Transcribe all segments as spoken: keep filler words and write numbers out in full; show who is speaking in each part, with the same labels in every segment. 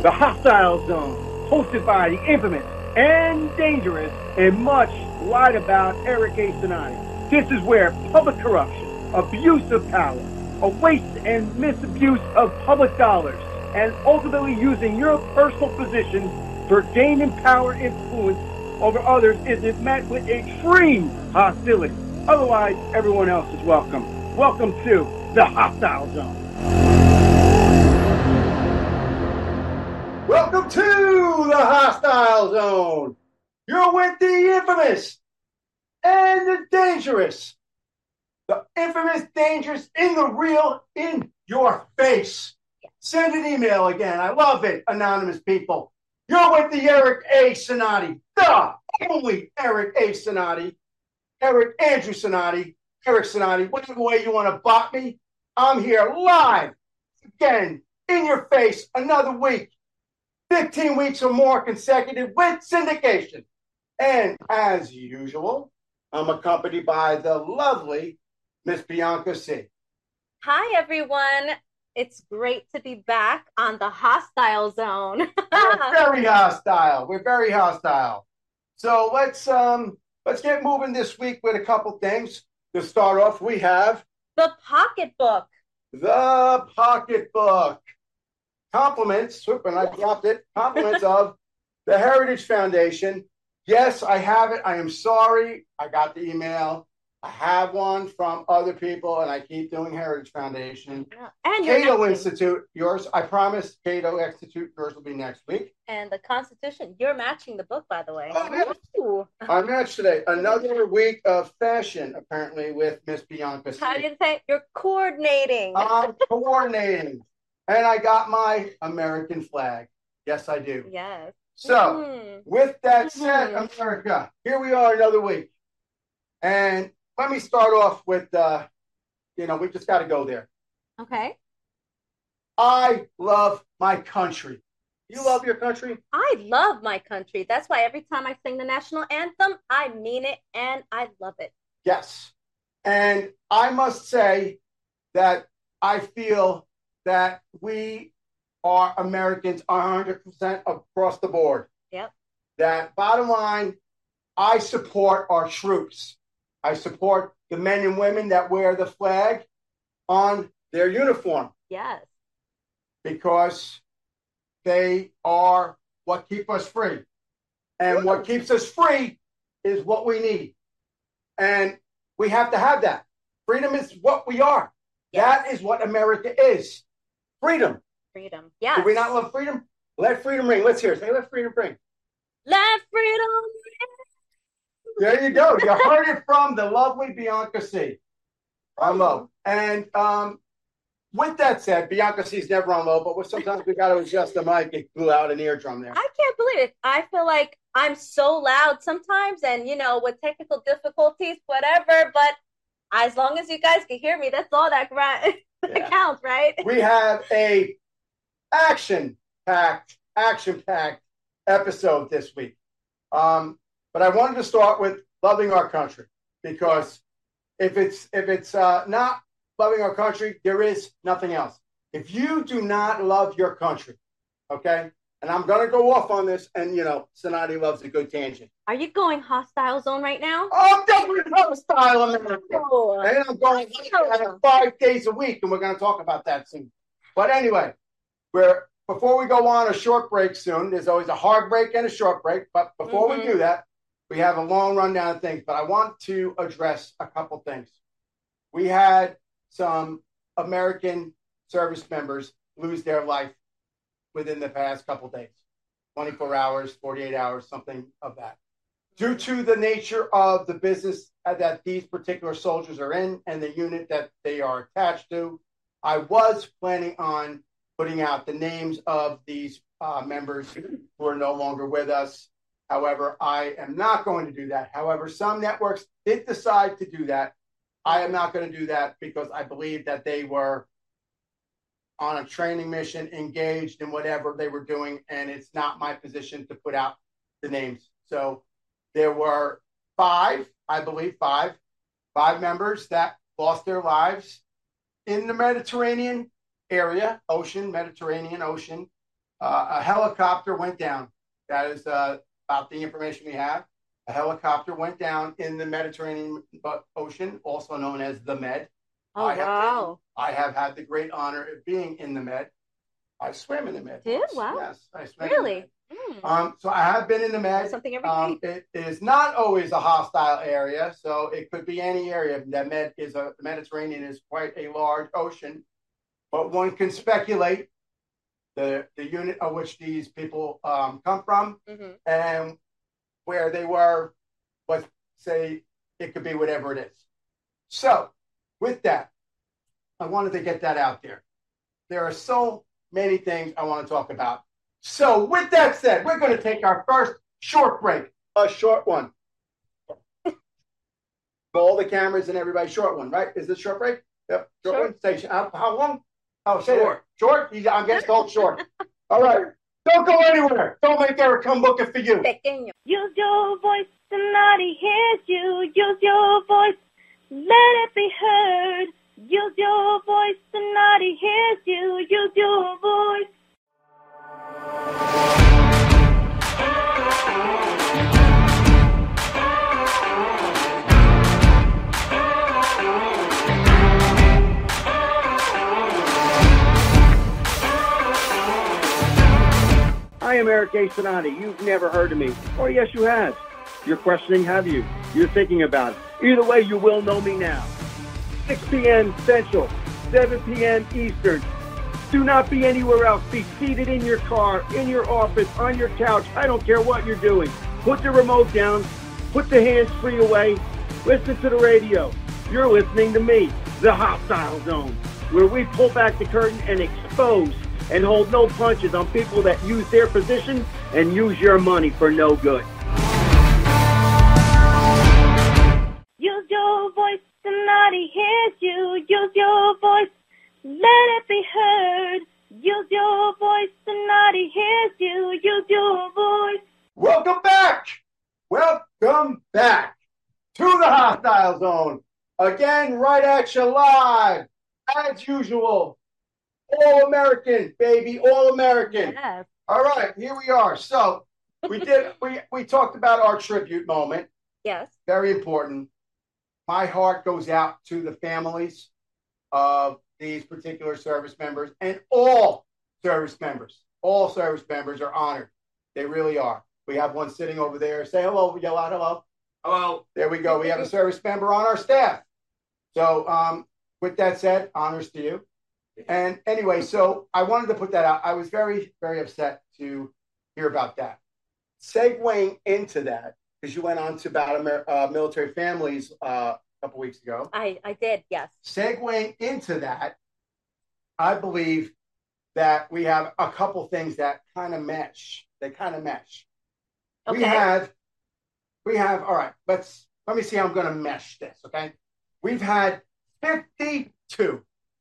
Speaker 1: The Hostile Zone, hosted by the infamous and dangerous and much lied about Eric A. Sinani. This is where public corruption, abuse of power, a waste and misabuse of public dollars, and ultimately using your personal position for gaining power influence over others is met with extreme hostility. Otherwise, everyone else is welcome. Welcome to the Hostile Zone.
Speaker 2: Welcome to the Hostile Zone. You're with the infamous and the dangerous. The infamous, dangerous, in the real, in your face. Send an email again. I love it, anonymous people. You're with the Eric A. Sinani, the only Eric A. Sinani, Eric Andrew Sinani, Eric Sinani, whatever way you want to bot me. I'm here live again, in your face, another week. fifteen weeks or more consecutive with syndication. And as usual, I'm accompanied by the lovely Miss Bianca C.
Speaker 3: Hi, everyone. It's great to be back on the Hostile Zone.
Speaker 2: We're very hostile. We're very hostile. So let's um let's get moving this week with a couple things. To start off, we have
Speaker 3: The Pocketbook.
Speaker 2: the Pocketbook. Compliments, whoop, and I dropped it. Compliments of the Heritage Foundation. Yes, I have it. I am sorry. I got the email. I have one from other people, and I keep doing Heritage Foundation.
Speaker 3: Yeah. And your
Speaker 2: Cato
Speaker 3: acting.
Speaker 2: Institute, yours. I promise. Cato Institute, yours will be next week.
Speaker 3: And the Constitution. You're matching the book, by the way.
Speaker 2: Oh, yeah.
Speaker 3: Ooh.
Speaker 2: I matched today. Another week of fashion, apparently, with Miss Bianca.
Speaker 3: How do you say? You're coordinating.
Speaker 2: I'm coordinating. And I got my American flag. Yes, I do.
Speaker 3: Yes.
Speaker 2: So,
Speaker 3: Mhm.
Speaker 2: with that said,
Speaker 3: Mhm.
Speaker 2: America, here we are another week. And let me start off with, uh, you know, we just got to go there.
Speaker 3: Okay.
Speaker 2: I love my country. You love your country?
Speaker 3: I love my country. That's why every time I sing the national anthem, I mean it and I love it.
Speaker 2: Yes. And I must say that I feel that we are Americans one hundred percent across the board.
Speaker 3: Yep.
Speaker 2: That bottom line, I support our troops. I support the men and women that wear the flag on their uniform
Speaker 3: Yes.
Speaker 2: because they are what keep us free. And what keeps us free is what we need. And we have to have that. Freedom is what we are.
Speaker 3: Yes.
Speaker 2: That is what America is. Freedom.
Speaker 3: Freedom. Yes.
Speaker 2: Do we not love freedom? Let freedom ring. Let's hear it. Say, let freedom ring.
Speaker 3: Let freedom ring.
Speaker 2: There you go. You heard it from the lovely Bianca C. On low. And um, with that said, Bianca C's never on low, but sometimes we got to adjust the mic. It blew out an eardrum there.
Speaker 3: I can't believe it. I feel like I'm so loud sometimes, and you know, with technical difficulties, whatever. But as long as you guys can hear me, that's all that, right? that
Speaker 2: Yeah.
Speaker 3: counts, right?
Speaker 2: We have a action-packed, action-packed episode this week. Um, but I wanted to start with loving our country because if it's if it's uh, not loving our country, there is nothing else. If you do not love your country, okay, and I'm going to go off on this, and, you know, Sinani loves a good tangent.
Speaker 3: Are you going hostile zone right now?
Speaker 2: Oh, I'm definitely hostile America.
Speaker 3: Oh.
Speaker 2: And I'm going five days a week, and we're going to talk about that soon. But anyway, we're before we go on a short break soon, there's always a hard break and a short break. But before
Speaker 3: Mhm.
Speaker 2: we do that, we have a long rundown of things. But I want to address a couple things. We had some American service members lose their life within the past couple days, twenty-four hours, forty-eight hours, something of that. Due to the nature of the business that these particular soldiers are in and the unit that they are attached to, I was planning on putting out the names of these uh, members who are no longer with us. However, I am not going to do that. However, some networks did decide to do that. I am not going to do that because I believe that they were on a training mission, engaged in whatever they were doing, and it's not my position to put out the names. So there were five, I believe five, five members that lost their lives in the Mediterranean area, ocean, Mediterranean Ocean, Uh, a helicopter went down. That is uh, about the information we have. A helicopter went down in the Mediterranean Ocean, also known as the Med.
Speaker 3: Oh,
Speaker 2: I have,
Speaker 3: wow.
Speaker 2: I have had the great honor of being in the Med. I swam in the Med.
Speaker 3: Did?
Speaker 2: Once.
Speaker 3: Wow.
Speaker 2: Yes, I swam
Speaker 3: really?
Speaker 2: in the Med. Mm. Um, so I have been in the Med.
Speaker 3: Something every
Speaker 2: um, it is not always a hostile area, so it could be any area. The Med is a the Mediterranean is quite a large ocean, but one can speculate the the unit of which these people um, come from, mm-hmm. and where they were. Let's say it could be whatever it is. So, with that, I wanted to get that out there. There are so many things I want to talk about. So, with that said, we're going to take our first short break, a short one. All the cameras and everybody, short one, right? Is this short break? Yep, short, short. one. Station. How, how long? Oh, short. Short? I'm getting told short. All right. Don't go anywhere. Don't make Eric come looking for you.
Speaker 4: Pequeño. Use your voice. Somebody hears you. Use your voice. Let it be heard. Use your voice. Somebody hears you. Use your voice.
Speaker 1: I am Eric A. Sonati. You've never heard of me. Or yes, you have. You're questioning, have you? You're thinking about it. Either way, you will know me now. six p.m. Central, seven p.m. Eastern. Do not be anywhere else. Be seated in your car, in your office, on your couch. I don't care what you're doing. Put the remote down. Put the hands-free away. Listen to the radio. You're listening to me, The Hostile Zone, where we pull back the curtain and expose and hold no punches on people that use their position and use your money for no good.
Speaker 4: Use your voice, somebody hears you. Use your voice, let it be heard. Use your voice, somebody hears you. Use your voice.
Speaker 2: Welcome back. Welcome back to the Hostile Zone. Again, right at you live, as usual. All American, baby, all American.
Speaker 3: Yes.
Speaker 2: All right, here we are. So we did we we talked about our tribute moment.
Speaker 3: Yes.
Speaker 2: Very important. My heart goes out to the families of these particular service members and all service members. All service members are honored. They really are. We have one sitting over there. Say hello, yell out hello. Hello. There we go. We have a service member on our staff. So um, with that said, honors to you. And anyway, so I wanted to put that out. I was very, very upset to hear about that. Segueing into that, because you went on to about Amer- uh, military families uh, a couple weeks ago.
Speaker 3: I, I did, yes.
Speaker 2: Segueing into that, I believe that we have a couple things that kind of mesh. They kind of mesh. Okay. We have, we have, all right, let's, let me see how I'm going to mesh this, okay? We've had fifty-two.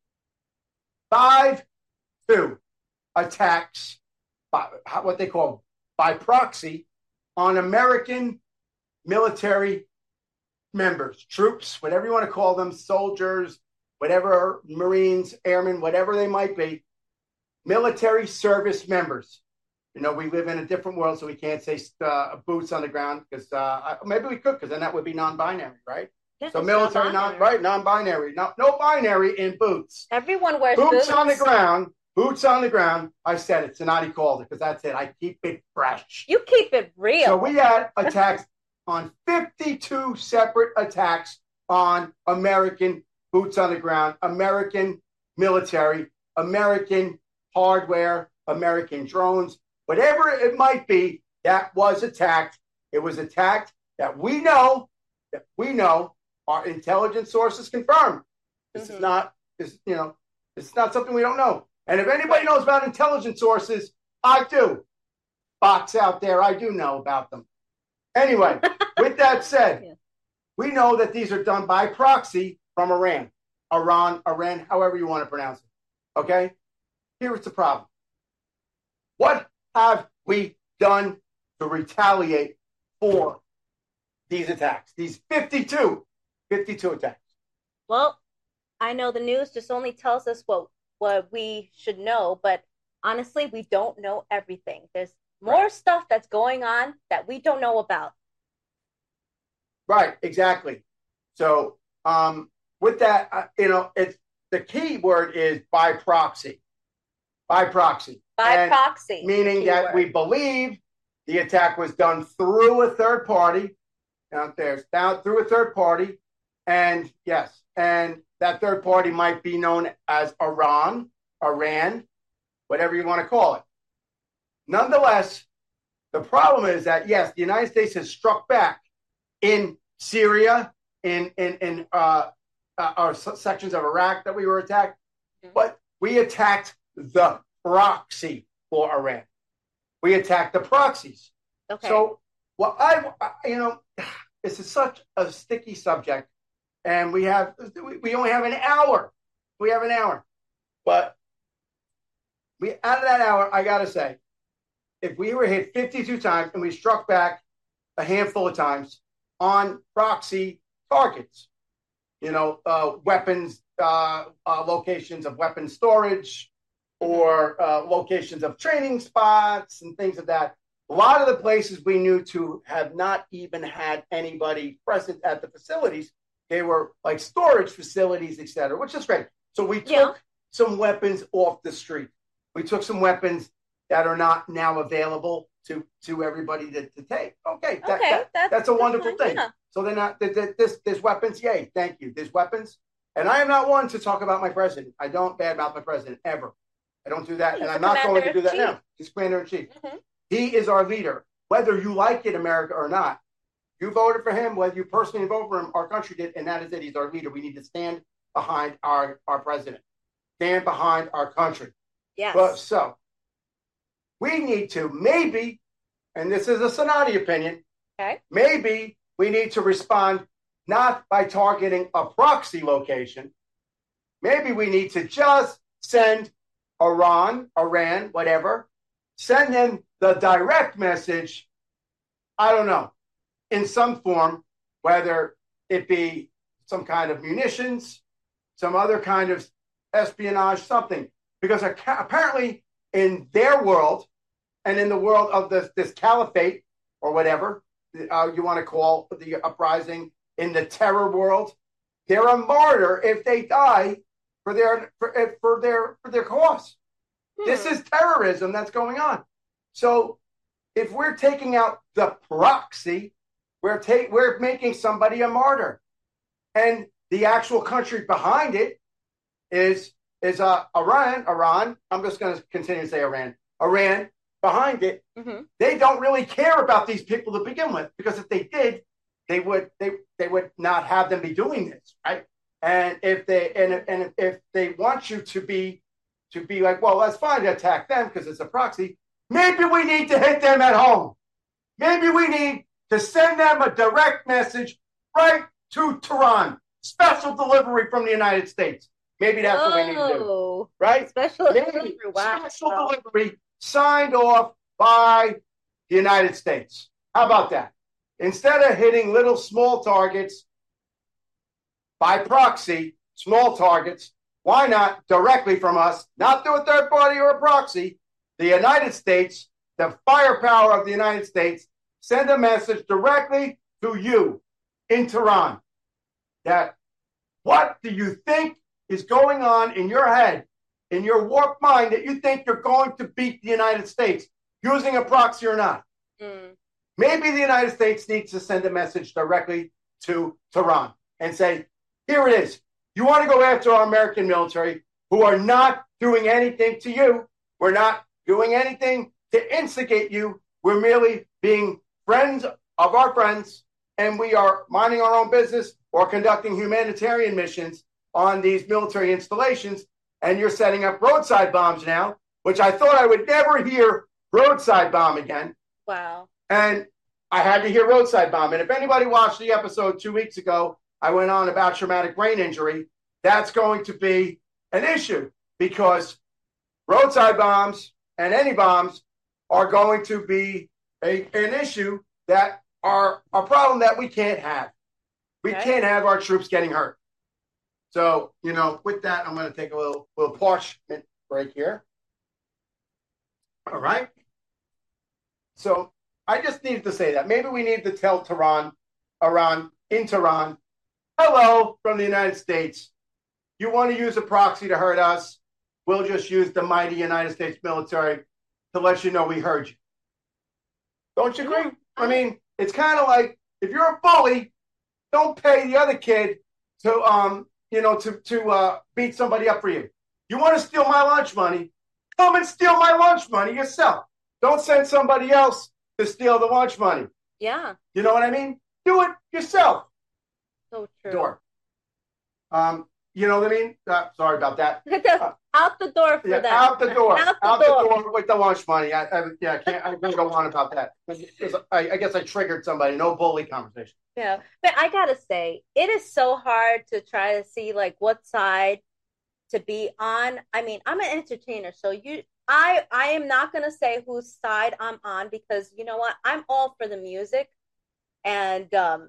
Speaker 2: Five, two attacks, by, what they call by proxy, on American military members, troops, whatever you want to call them, soldiers, whatever, Marines, airmen, whatever they might be, military service members. You know, we live in a different world, so we can't say uh, boots on the ground, because uh, maybe we could, because then that would be non-binary, right?
Speaker 3: Yeah,
Speaker 2: so military, non, right, non-binary. No, no binary in boots.
Speaker 3: Everyone wears
Speaker 2: boots.
Speaker 3: Boots
Speaker 2: on the ground. Boots on the ground. I said it. Sonati called it, because that's it. I keep it fresh.
Speaker 3: You keep it real.
Speaker 2: So we had attacks on fifty-two separate attacks on American boots on the ground, American military, American hardware, American drones, whatever it might be, that was attacked. It was attacked that we know, that we know, our intelligence sources confirm. This mm-hmm. is not, this, you know, it's not something we don't know. And if anybody knows about intelligence sources, I do. Fox out there, I do know about them. Anyway, with that said, yeah. we know that these are done by proxy from Iran, Iran, Iran, however you want to pronounce it. Okay? Here's the problem. What have we done to retaliate for these attacks? These fifty-two, fifty-two attacks.
Speaker 3: Well, I know the news just only tells us what, what we should know, but honestly, we don't know everything. There's more right. stuff that's going on that we don't know about.
Speaker 2: Right, exactly. So um, with that, uh, you know, it's the key word is by proxy. By proxy.
Speaker 3: By
Speaker 2: and
Speaker 3: proxy.
Speaker 2: Meaning that word. We believe the attack was done through a third party. Out there, down through a third party. And yes, and that third party might be known as Iran, Iran, whatever you want to call it. Nonetheless, the problem is that, yes, the United States has struck back in Syria, in in, in uh, uh, our sections of Iraq that we were attacked, mm-hmm. but we attacked the proxy for Iran. We attacked the proxies.
Speaker 3: Okay.
Speaker 2: So, well, I, you know, this is such a sticky subject, and we have we only have an hour. We have an hour, but we out of that hour, I gotta say, if we were hit fifty-two times and we struck back a handful of times on proxy targets, you know, uh, weapons, uh, uh, locations of weapon storage, or uh, locations of training spots and things of that. A lot of the places we knew to have not even had anybody present at the facilities. They were like storage facilities, et cetera, which is great. So we took yeah. some weapons off the street. We took some weapons that are not now available to, to everybody to, to take. Okay, that,
Speaker 3: okay
Speaker 2: that,
Speaker 3: that's,
Speaker 2: that's a wonderful
Speaker 3: fine,
Speaker 2: thing.
Speaker 3: Yeah.
Speaker 2: So they're not, this, there's weapons, yay, thank you. There's weapons. And I am not one to talk about my president. I don't badmouth my president, ever. I don't do that,
Speaker 3: He's
Speaker 2: and I'm not going to do that
Speaker 3: chief.
Speaker 2: now. He's commander-in-chief.
Speaker 3: Mm-hmm.
Speaker 2: He is our leader, whether you like it, America, or not. You voted for him, whether you personally voted for him, our country did, and that is it. He's our leader. We need to stand behind our, our president, stand behind our country.
Speaker 3: Yes.
Speaker 2: But so we need to maybe, and this is a Sonati opinion,
Speaker 3: okay.
Speaker 2: maybe we need to respond not by targeting a proxy location. Maybe we need to just send Iran, Iran, whatever, send them the direct message, I don't know, in some form, whether it be some kind of munitions, some other kind of espionage, something. Because apparently in their world and in the world of this, this caliphate or whatever uh, you want to call the uprising, in the terror world, they're a martyr if they die for their for, for their for their cause. Hmm. This is terrorism that's going on. So if we're taking out the proxy, we're ta- we're making somebody a martyr, and the actual country behind it is is uh, Iran. Iran. I'm just going to continue to say Iran. Iran behind it. Mm-hmm. They don't really care about these people to begin with, because if they did, they would they they would not have them be doing this, right? And if they and and if they want you to be to be like, well, that's fine to attack them because it's a proxy. Maybe we need to hit them at home. Maybe we need to send them a direct message right to Tehran. Special delivery from the United States. Maybe that's Whoa. What we need to do. Right?
Speaker 3: Special
Speaker 2: Maybe
Speaker 3: delivery. Wow.
Speaker 2: Special delivery signed off by the United States. How about that? Instead of hitting little small targets by proxy, small targets, why not directly from us, not through a third party or a proxy, the United States, the firepower of the United States, send a message directly to you in Tehran that what do you think is going on in your head, in your warped mind, that you think you're going to beat the United States using a proxy or not? Mm. Maybe the United States needs to send a message directly to Tehran and say, here it is. You want to go after our American military who are not doing anything to you. We're not doing anything to instigate you. We're merely being friends of our friends, and we are minding our own business or conducting humanitarian missions on these military installations. And you're setting up roadside bombs now, which I thought I would never hear roadside bomb again.
Speaker 3: Wow.
Speaker 2: And I had to hear roadside bomb. And if anybody watched the episode two weeks ago, I went on about traumatic brain injury. That's going to be an issue, because roadside bombs and any bombs are going to be a, an issue that are a problem that we can't have. We okay. can't have our troops getting hurt. So, you know, with that, I'm going to take a little, little parchment break here. All right. So I just needed to say that. Maybe we need to tell Tehran, Iran, in Tehran, hello from the United States. You want to use a proxy to hurt us? We'll just use the mighty United States military to let you know we heard you. Don't you agree? I mean, it's kind of like if you're a bully, don't pay the other kid to um, you know, to to uh, beat somebody up for you. You want to steal my lunch money? Come and steal my lunch money yourself. Don't send somebody else to steal the lunch money.
Speaker 3: Yeah.
Speaker 2: You know what I mean? Do it yourself.
Speaker 3: So true.
Speaker 2: Door. Um, you know what I mean? Uh, sorry about that. Uh,
Speaker 3: out the door for
Speaker 2: yeah,
Speaker 3: them.
Speaker 2: Out the door.
Speaker 3: out the
Speaker 2: out
Speaker 3: door.
Speaker 2: the door with the lunch money. I, I yeah, I can't. I can't go on about that. I, I guess I triggered somebody. No bully conversation.
Speaker 3: Yeah, but I gotta say, it is so hard to try to see like what side to be on. I mean, I'm an entertainer, so you, I, I am not gonna say whose side I'm on because you know what? I'm all for the music, and um,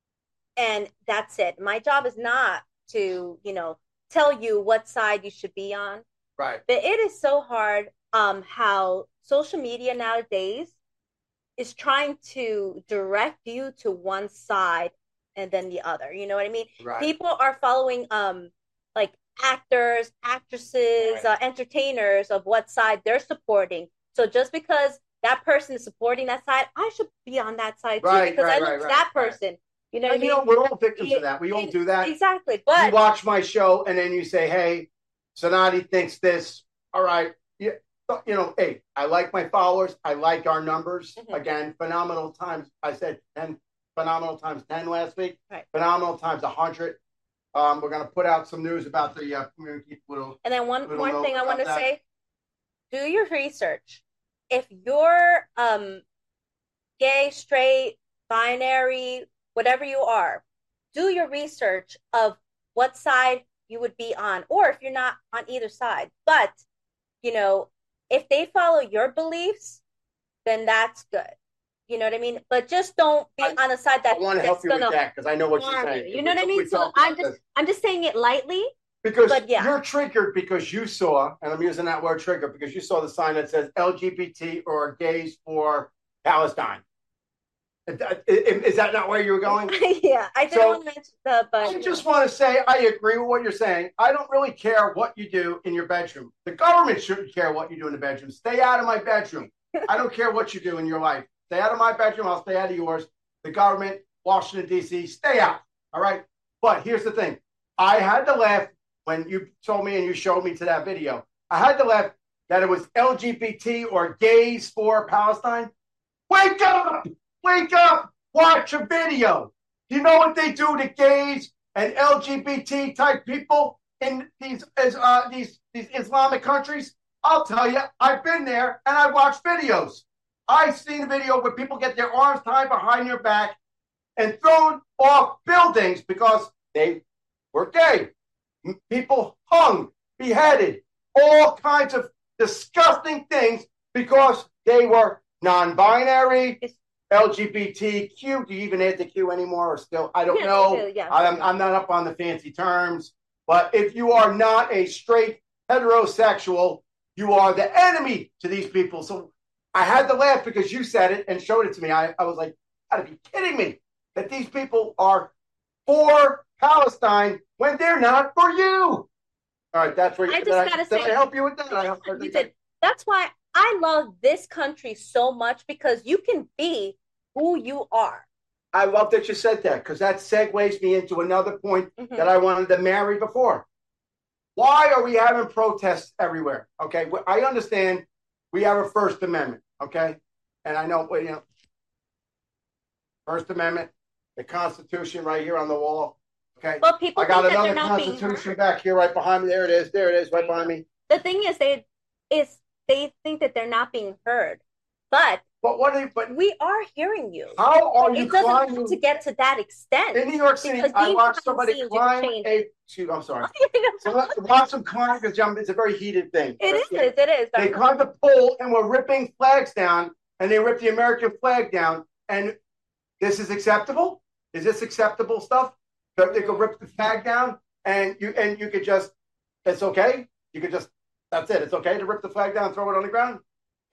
Speaker 3: and that's it. My job is not to, you know, tell you what side you should be on.
Speaker 2: Right.
Speaker 3: But it is so hard um how social media nowadays is trying to direct you to one side and then the other. You know what I mean?
Speaker 2: Right.
Speaker 3: People are following um like actors, actresses,
Speaker 2: Right.
Speaker 3: uh, entertainers of what side they're supporting. So just because that person is supporting that side, I should be on that side too
Speaker 2: Right,
Speaker 3: because
Speaker 2: right,
Speaker 3: I look
Speaker 2: right,
Speaker 3: to
Speaker 2: right,
Speaker 3: that
Speaker 2: right.
Speaker 3: person. You know what
Speaker 2: And,
Speaker 3: I
Speaker 2: you
Speaker 3: mean?
Speaker 2: know, we're all victims
Speaker 3: Yeah,
Speaker 2: of that. We all do that.
Speaker 3: Exactly. But
Speaker 2: you watch my show and then you say, hey, Sonati thinks this. All right. Yeah. You know, hey, I like my followers. I like our numbers.
Speaker 3: Mhm.
Speaker 2: Again, phenomenal times. I said ten, phenomenal times ten last week.
Speaker 3: Right.
Speaker 2: Phenomenal times one hundred. Um, we're going to put out some news about the uh, community. Little,
Speaker 3: And then one
Speaker 2: little
Speaker 3: more
Speaker 2: note
Speaker 3: thing I
Speaker 2: about
Speaker 3: want to
Speaker 2: that.
Speaker 3: say, do your research. If you're um gay, straight, binary, whatever you are, do your research of what side you would be on, or if you're not on either side. But, you know, if they follow your beliefs, then that's good. You know what I mean? But just don't be
Speaker 2: I-
Speaker 3: on a side that
Speaker 2: I want to
Speaker 3: that's
Speaker 2: help you with
Speaker 3: gonna
Speaker 2: that because I know what you're
Speaker 3: harm
Speaker 2: saying.
Speaker 3: you. You know what I
Speaker 2: We
Speaker 3: mean? So
Speaker 2: talked
Speaker 3: I'm
Speaker 2: about
Speaker 3: just
Speaker 2: this.
Speaker 3: I'm just saying it lightly.
Speaker 2: Because
Speaker 3: But yeah.
Speaker 2: you're triggered because you saw, and I'm using that word trigger because you saw the sign that says L G B T or gays for Palestine. Is that- Is that not where you were going?
Speaker 3: Yeah, I didn't
Speaker 2: So,
Speaker 3: want to mention the, but
Speaker 2: I just want to say I agree with what you're saying. I don't really care what you do in your bedroom. The government shouldn't care what you do in the bedroom. Stay out of my bedroom. I don't care what you do in your life. Stay out of my bedroom. I'll stay out of yours. The government, Washington, D C, stay out. All right? But here's the thing. I had to laugh when you told me and you showed me to that video. I had to laugh that it was L G B T or gays for Palestine. Wake up! Wake up! Watch a video. You know what they do to gays and L G B T type people in these uh, these these Islamic countries? I'll tell you, I've been there and I watched videos. I've seen a video where people get their arms tied behind their back and thrown off buildings because they were gay. People hung, beheaded, all kinds of disgusting things because they were non-binary, L G B T Q. Do you even add the Q anymore or still? I don't
Speaker 3: Yeah,
Speaker 2: know.
Speaker 3: they do, yeah.
Speaker 2: I'm, I'm not up on the fancy terms. But if you are not a straight heterosexual, you are the enemy to these people. So I had to laugh because you said it and showed it to me. I, I was like, gotta be kidding me that these people are for Palestine when they're not for you. All right, that's where
Speaker 3: I
Speaker 2: did
Speaker 3: just
Speaker 2: I,
Speaker 3: gotta
Speaker 2: did
Speaker 3: say-
Speaker 2: I help you with that? I helped
Speaker 3: you did. That's why I love this country so much because you can be who you are.
Speaker 2: I love that you said that because that segues me into another point
Speaker 3: Mhm.
Speaker 2: that I wanted to marry before. Why are we having protests everywhere? Okay, well, I understand we have a First Amendment, okay? And I know, well, you know, First Amendment, the Constitution right here on the wall, okay?
Speaker 3: But people
Speaker 2: I got
Speaker 3: think that
Speaker 2: another
Speaker 3: they're not being
Speaker 2: Constitution
Speaker 3: heard.
Speaker 2: back here right behind me. There it is. There it is, right behind me.
Speaker 3: The thing is, they is they think that they're not being heard, but
Speaker 2: But what? Are you, but
Speaker 3: we are hearing you.
Speaker 2: how are you
Speaker 3: It doesn't
Speaker 2: climbing
Speaker 3: have to get to that extent.
Speaker 2: in New York City?
Speaker 3: because
Speaker 2: I
Speaker 3: being
Speaker 2: watched
Speaker 3: behind the
Speaker 2: somebody
Speaker 3: scenes, you
Speaker 2: climb
Speaker 3: can change
Speaker 2: a. Shoot, I'm sorry.
Speaker 3: it
Speaker 2: So let, watch them climb because it's a very heated thing.
Speaker 3: is. It is.
Speaker 2: They climbed the pole and were ripping flags down, and they ripped the American flag down. And this is acceptable? Is this acceptable stuff? That they could rip the flag down, and you and you could just, it's okay. You could just, that's it. It's okay to rip the flag down, throw it on the ground.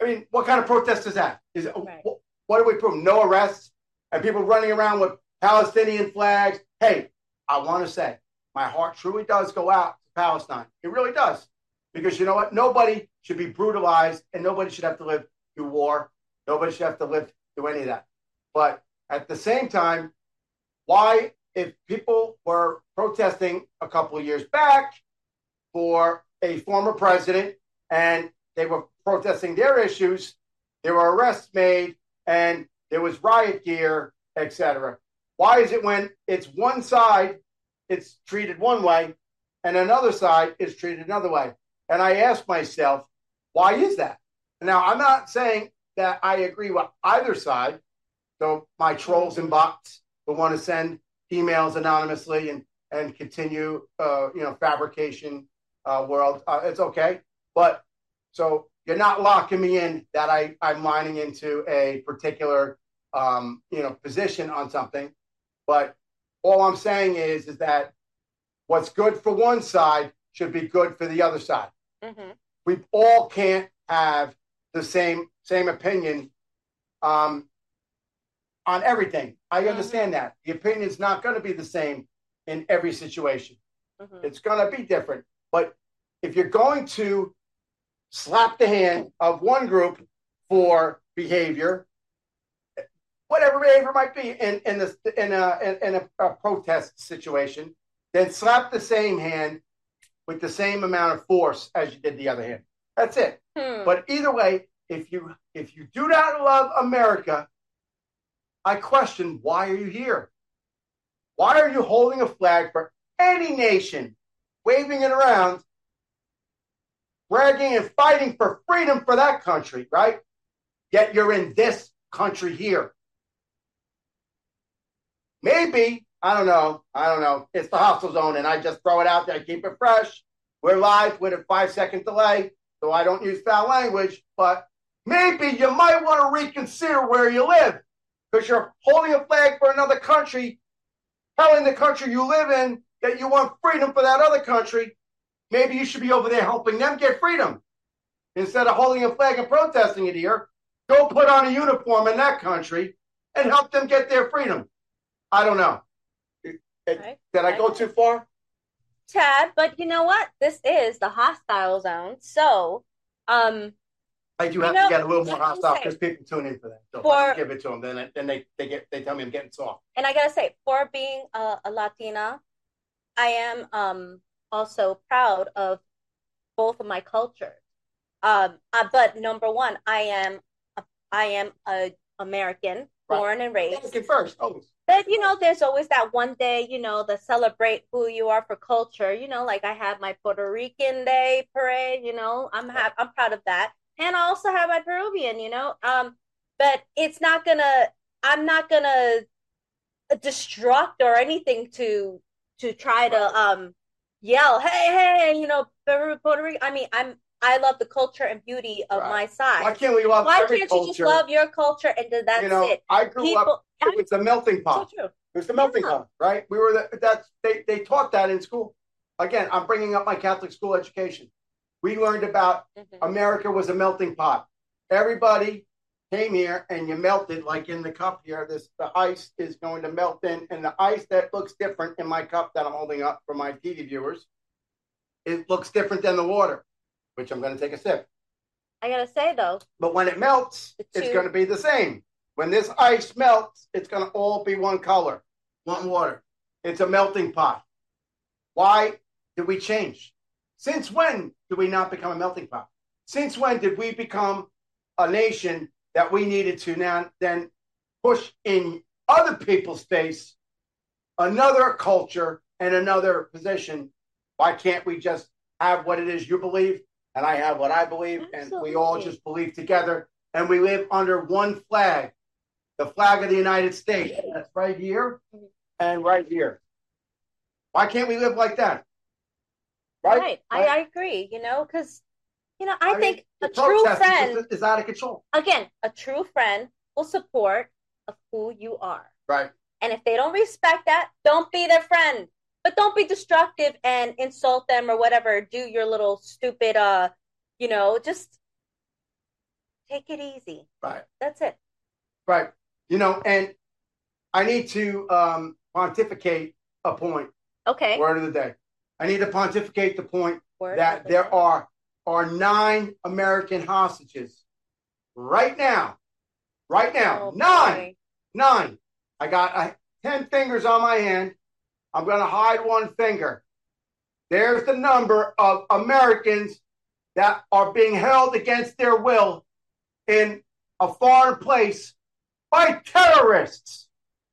Speaker 2: I mean, what kind of protest is that? Is it,
Speaker 3: Right.
Speaker 2: what, what do we prove? No arrests and people running around with Palestinian flags. Hey, I want to say my heart truly does go out to Palestine. It really does. Because you know what? Nobody should be brutalized and nobody should have to live through war. Nobody should have to live through any of that. But at the same time, why, if people were protesting a couple of years back for a former president and they were protesting their issues, there were arrests made and there was riot gear, et cetera. Why is it when it's one side, it's treated one way and another side is treated another way? And I ask myself, why is that? Now, I'm not saying that I agree with either side. So my trolls and bots who want to send emails anonymously and, and continue, uh, you know, fabrication uh, world, uh, it's okay. But so you're not locking me in that I, I'm lining into a particular, um, you know, position on something. But all I'm saying is, is that what's good for one side should be good for the other side.
Speaker 3: Mm-hmm.
Speaker 2: We all can't have the same same opinion um, on everything. I
Speaker 3: Mm-hmm.
Speaker 2: understand that. The opinion's not going to be the same in every situation.
Speaker 3: Mm-hmm.
Speaker 2: It's going to be different. But if you're going to slap the hand of one group for behavior, whatever behavior might be in, in, this, in, a, in, in a, a protest situation, then slap the same hand with the same amount of force as you did the other hand. That's it.
Speaker 3: Hmm.
Speaker 2: But either way, if you if you do not love America, I question, why are you here? Why are you holding a flag for any nation, waving it around, bragging and fighting for freedom for that country, right? Yet you're in this country here. Maybe, I don't know, I don't know. It's the hostile zone, and I just throw it out there, keep it fresh. We're live with a five-second delay, so I don't use foul language, but maybe you might want to reconsider where you live, because you're holding a flag for another country, telling the country you live in that you want freedom for that other country. Maybe you should be over there helping them get freedom. Instead of holding a flag and protesting it here, go put on a uniform in that country and help them get their freedom. I don't know.
Speaker 3: Right.
Speaker 2: Did I go too far?
Speaker 3: Tad, but you know what? This is the hostile zone. So, um,
Speaker 2: I do have
Speaker 3: you know,
Speaker 2: to get a little more
Speaker 3: let me
Speaker 2: hostile
Speaker 3: say,
Speaker 2: because people tune in for that. So if
Speaker 3: for-
Speaker 2: I don't give it to them, then then they they get they tell me I'm getting soft.
Speaker 3: and I gotta say, for being a, a Latina, I am um also proud of both of my cultures. Um, uh, but number one, I am a, I am a American,
Speaker 2: Right.
Speaker 3: born and raised.
Speaker 2: American first, always.
Speaker 3: But you know, there's always that one day, you know, to celebrate who you are for culture. You know, like I have my Puerto Rican Day parade. You know, I'm ha- I'm proud of that, and I also have my Peruvian. You know, um, but it's not gonna. I'm not gonna destruct or anything to to try to um yell, hey, hey, you know, Peru, Puerto Rico. I mean, I'm I love the culture and beauty of
Speaker 2: Right.
Speaker 3: my side.
Speaker 2: Why can't we love
Speaker 3: Why
Speaker 2: every
Speaker 3: can't
Speaker 2: culture?
Speaker 3: you just love your culture and then that's
Speaker 2: you know,
Speaker 3: it?
Speaker 2: I grew
Speaker 3: People,
Speaker 2: up. It was a melting pot.
Speaker 3: so true.
Speaker 2: It was the melting
Speaker 3: Yeah.
Speaker 2: pot, right? We were the, that's they they taught that in school. Again, I'm bringing up my Catholic school education. We learned about
Speaker 3: Mhm.
Speaker 2: America was a melting pot. Everybody came here and you melted, like in the cup here. This the ice is going to melt in, and the ice that looks different in my cup that I'm holding up for my T V viewers, it looks different than the water, which I'm going to take a sip.
Speaker 3: I gotta say though,
Speaker 2: But when it melts,
Speaker 3: The
Speaker 2: it's
Speaker 3: two-
Speaker 2: going to be the same. When this ice melts, it's going to all be one color, one water. It's a melting pot. Why did we change? Since when did we not become a melting pot? Since when did we become a nation that we needed to now then push in other people's face another culture and another position? Why can't we just have what it is you believe and I have what I believe, and we all
Speaker 3: Absolutely.
Speaker 2: just believe together, and we live under one flag, the flag of the United States. That's right here and right here. Why can't we live like that?
Speaker 3: right?
Speaker 2: Right?
Speaker 3: I, I agree. You know, because you know, I,
Speaker 2: I
Speaker 3: think
Speaker 2: mean,
Speaker 3: a
Speaker 2: the
Speaker 3: true
Speaker 2: protest is
Speaker 3: friend,
Speaker 2: just- is out of control.
Speaker 3: again, a true friend will support of who you are.
Speaker 2: Right.
Speaker 3: And if they don't respect that, don't be their friend. But don't be destructive and insult them or whatever. Do your little stupid, uh, you know, just take it easy.
Speaker 2: Right.
Speaker 3: That's it.
Speaker 2: Right. You know, and I need to um, pontificate a point.
Speaker 3: Okay.
Speaker 2: Word of the day. I need to pontificate the point
Speaker 3: Word
Speaker 2: that
Speaker 3: the
Speaker 2: there
Speaker 3: day.
Speaker 2: are are nine American hostages right now. Right now.
Speaker 3: Oh,
Speaker 2: nine.
Speaker 3: boy.
Speaker 2: Nine. I got uh, ten fingers on my hand. I'm going to hide one finger. There's the number of Americans that are being held against their will in a foreign place by terrorists.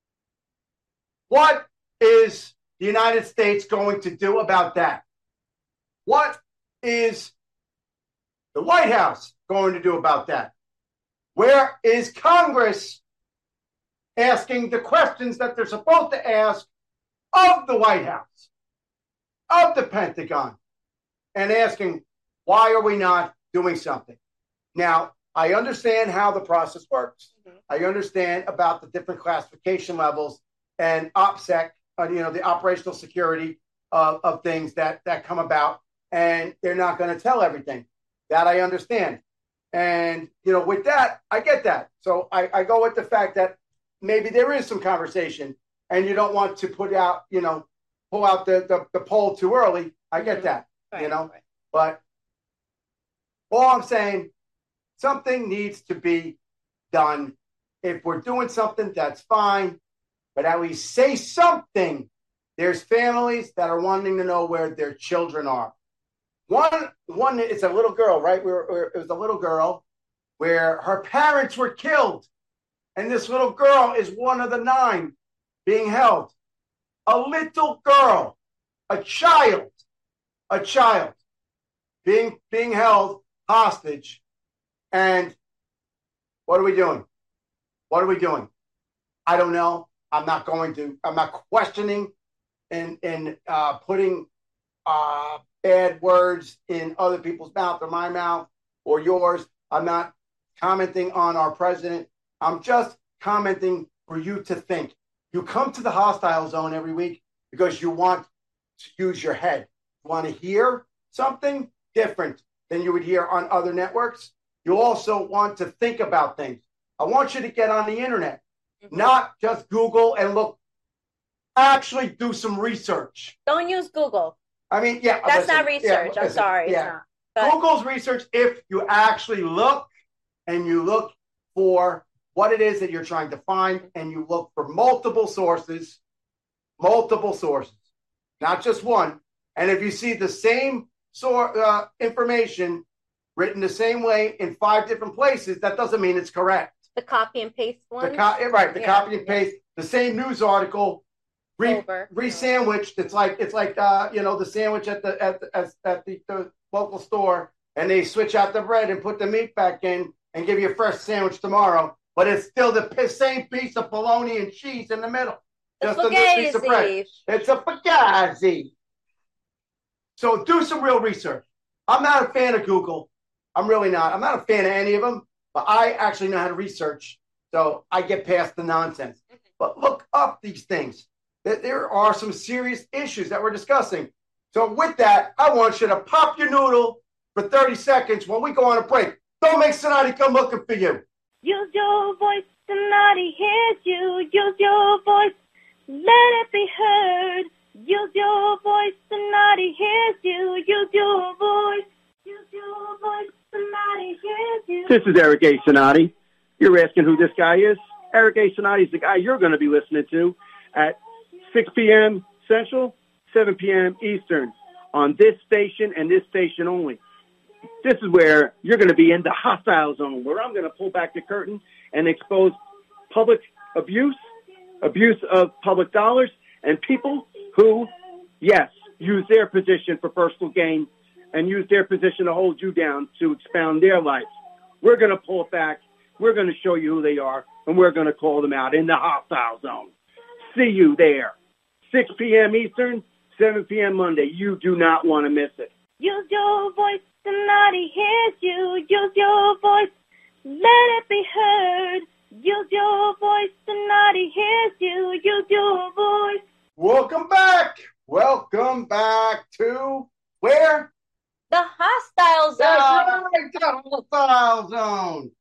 Speaker 2: What is the United States going to do about that? What is the White House going to do about that? Where is Congress asking the questions that they're supposed to ask of the White House, of the Pentagon, and asking, why are we not doing something? Now, I understand how the process works. Mm-hmm. I understand about the different classification levels and OPSEC, uh, you know, the operational security of, of things that, that come about, and they're not going to tell everything. That I understand. And, you know, with that, I get that. So I, I go with the fact that maybe there is some conversation and you don't want to put out, you know, pull out the, the, the poll too early. I get that, right, you know, right. But all I'm saying, something needs to be done. If we're doing something, that's fine, but at least say something. There's families that are wanting to know where their children are. One, one, it's a little girl, right? We were, it was a little girl where her parents were killed. And this little girl is one of the nine being held. A little girl, a child, a child being, being held hostage. And what are we doing? What are we doing? I don't know. I'm not going to, I'm not questioning and, and uh, putting uh, bad words in other people's mouth or my mouth or yours. I'm not commenting on our president. I'm just commenting for you to think. You come to the hostile zone every week because you want to use your head. You want to hear something different than you would hear on other networks. You also want to think about things. I want you to get on the internet, mm-hmm. not just Google and look. Actually do some research.
Speaker 3: Don't use Google.
Speaker 2: I mean, yeah.
Speaker 3: That's
Speaker 2: listen,
Speaker 3: not research.
Speaker 2: Yeah,
Speaker 3: I'm
Speaker 2: listen,
Speaker 3: sorry.
Speaker 2: Yeah.
Speaker 3: It's not. But
Speaker 2: Google's research, if you actually look and you look for what it is that you're trying to find and you look for multiple sources, multiple sources, not just one. And if you see the same sort uh, information written the same way in five different places, that doesn't mean it's correct.
Speaker 3: The copy and paste one?
Speaker 2: The co- right, the
Speaker 3: yeah.
Speaker 2: copy and paste, the same news article, re, re-sandwiched. It's like it's like uh, you know, the sandwich at the at the, at, at the, the local store, and they switch out the bread and put the meat back in and give you a fresh sandwich tomorrow. But it's still the same piece of bologna and cheese in the middle.
Speaker 3: Just
Speaker 2: a piece of bread. It's a fugazi. So do some real research. I'm not a fan of Google. I'm really not. I'm not a fan of any of them, but I actually know how to research. So I get past the nonsense. But look up these things. There are some serious issues that we're discussing. So with that, I want you to pop your noodle for thirty seconds while we go on a break. Don't make Sonati come looking for you.
Speaker 4: Use your voice, Sonati hears you. Use your voice, let it be heard. Use your voice, Sonati hears you. Use your voice, use your voice, Sonati hears you.
Speaker 1: This is Eric A. Sonati. You're asking who this guy is? Eric A. Sonati is the guy you're going to be listening to at six p.m. Central, seven p.m. Eastern on this station and this station only. This is where you're going to be in the hostile zone, where I'm going to pull back the curtain and expose public abuse, abuse of public dollars, and people who, yes, use their position for personal gain and use their position to hold you down to expound their lives. We're going to pull it back. We're going to show you who they are, and we're going to call them out in the hostile zone. See you there. six p.m. Eastern, seven p.m. Monday. You do not want to miss it.
Speaker 4: Use your voice, Sonati hears you. Use your voice, let it be heard. Use your voice, Sonati hears you. Use your voice.
Speaker 2: Welcome back. Welcome back to where?
Speaker 3: The hostile zone.
Speaker 2: That's right, the hostile zone.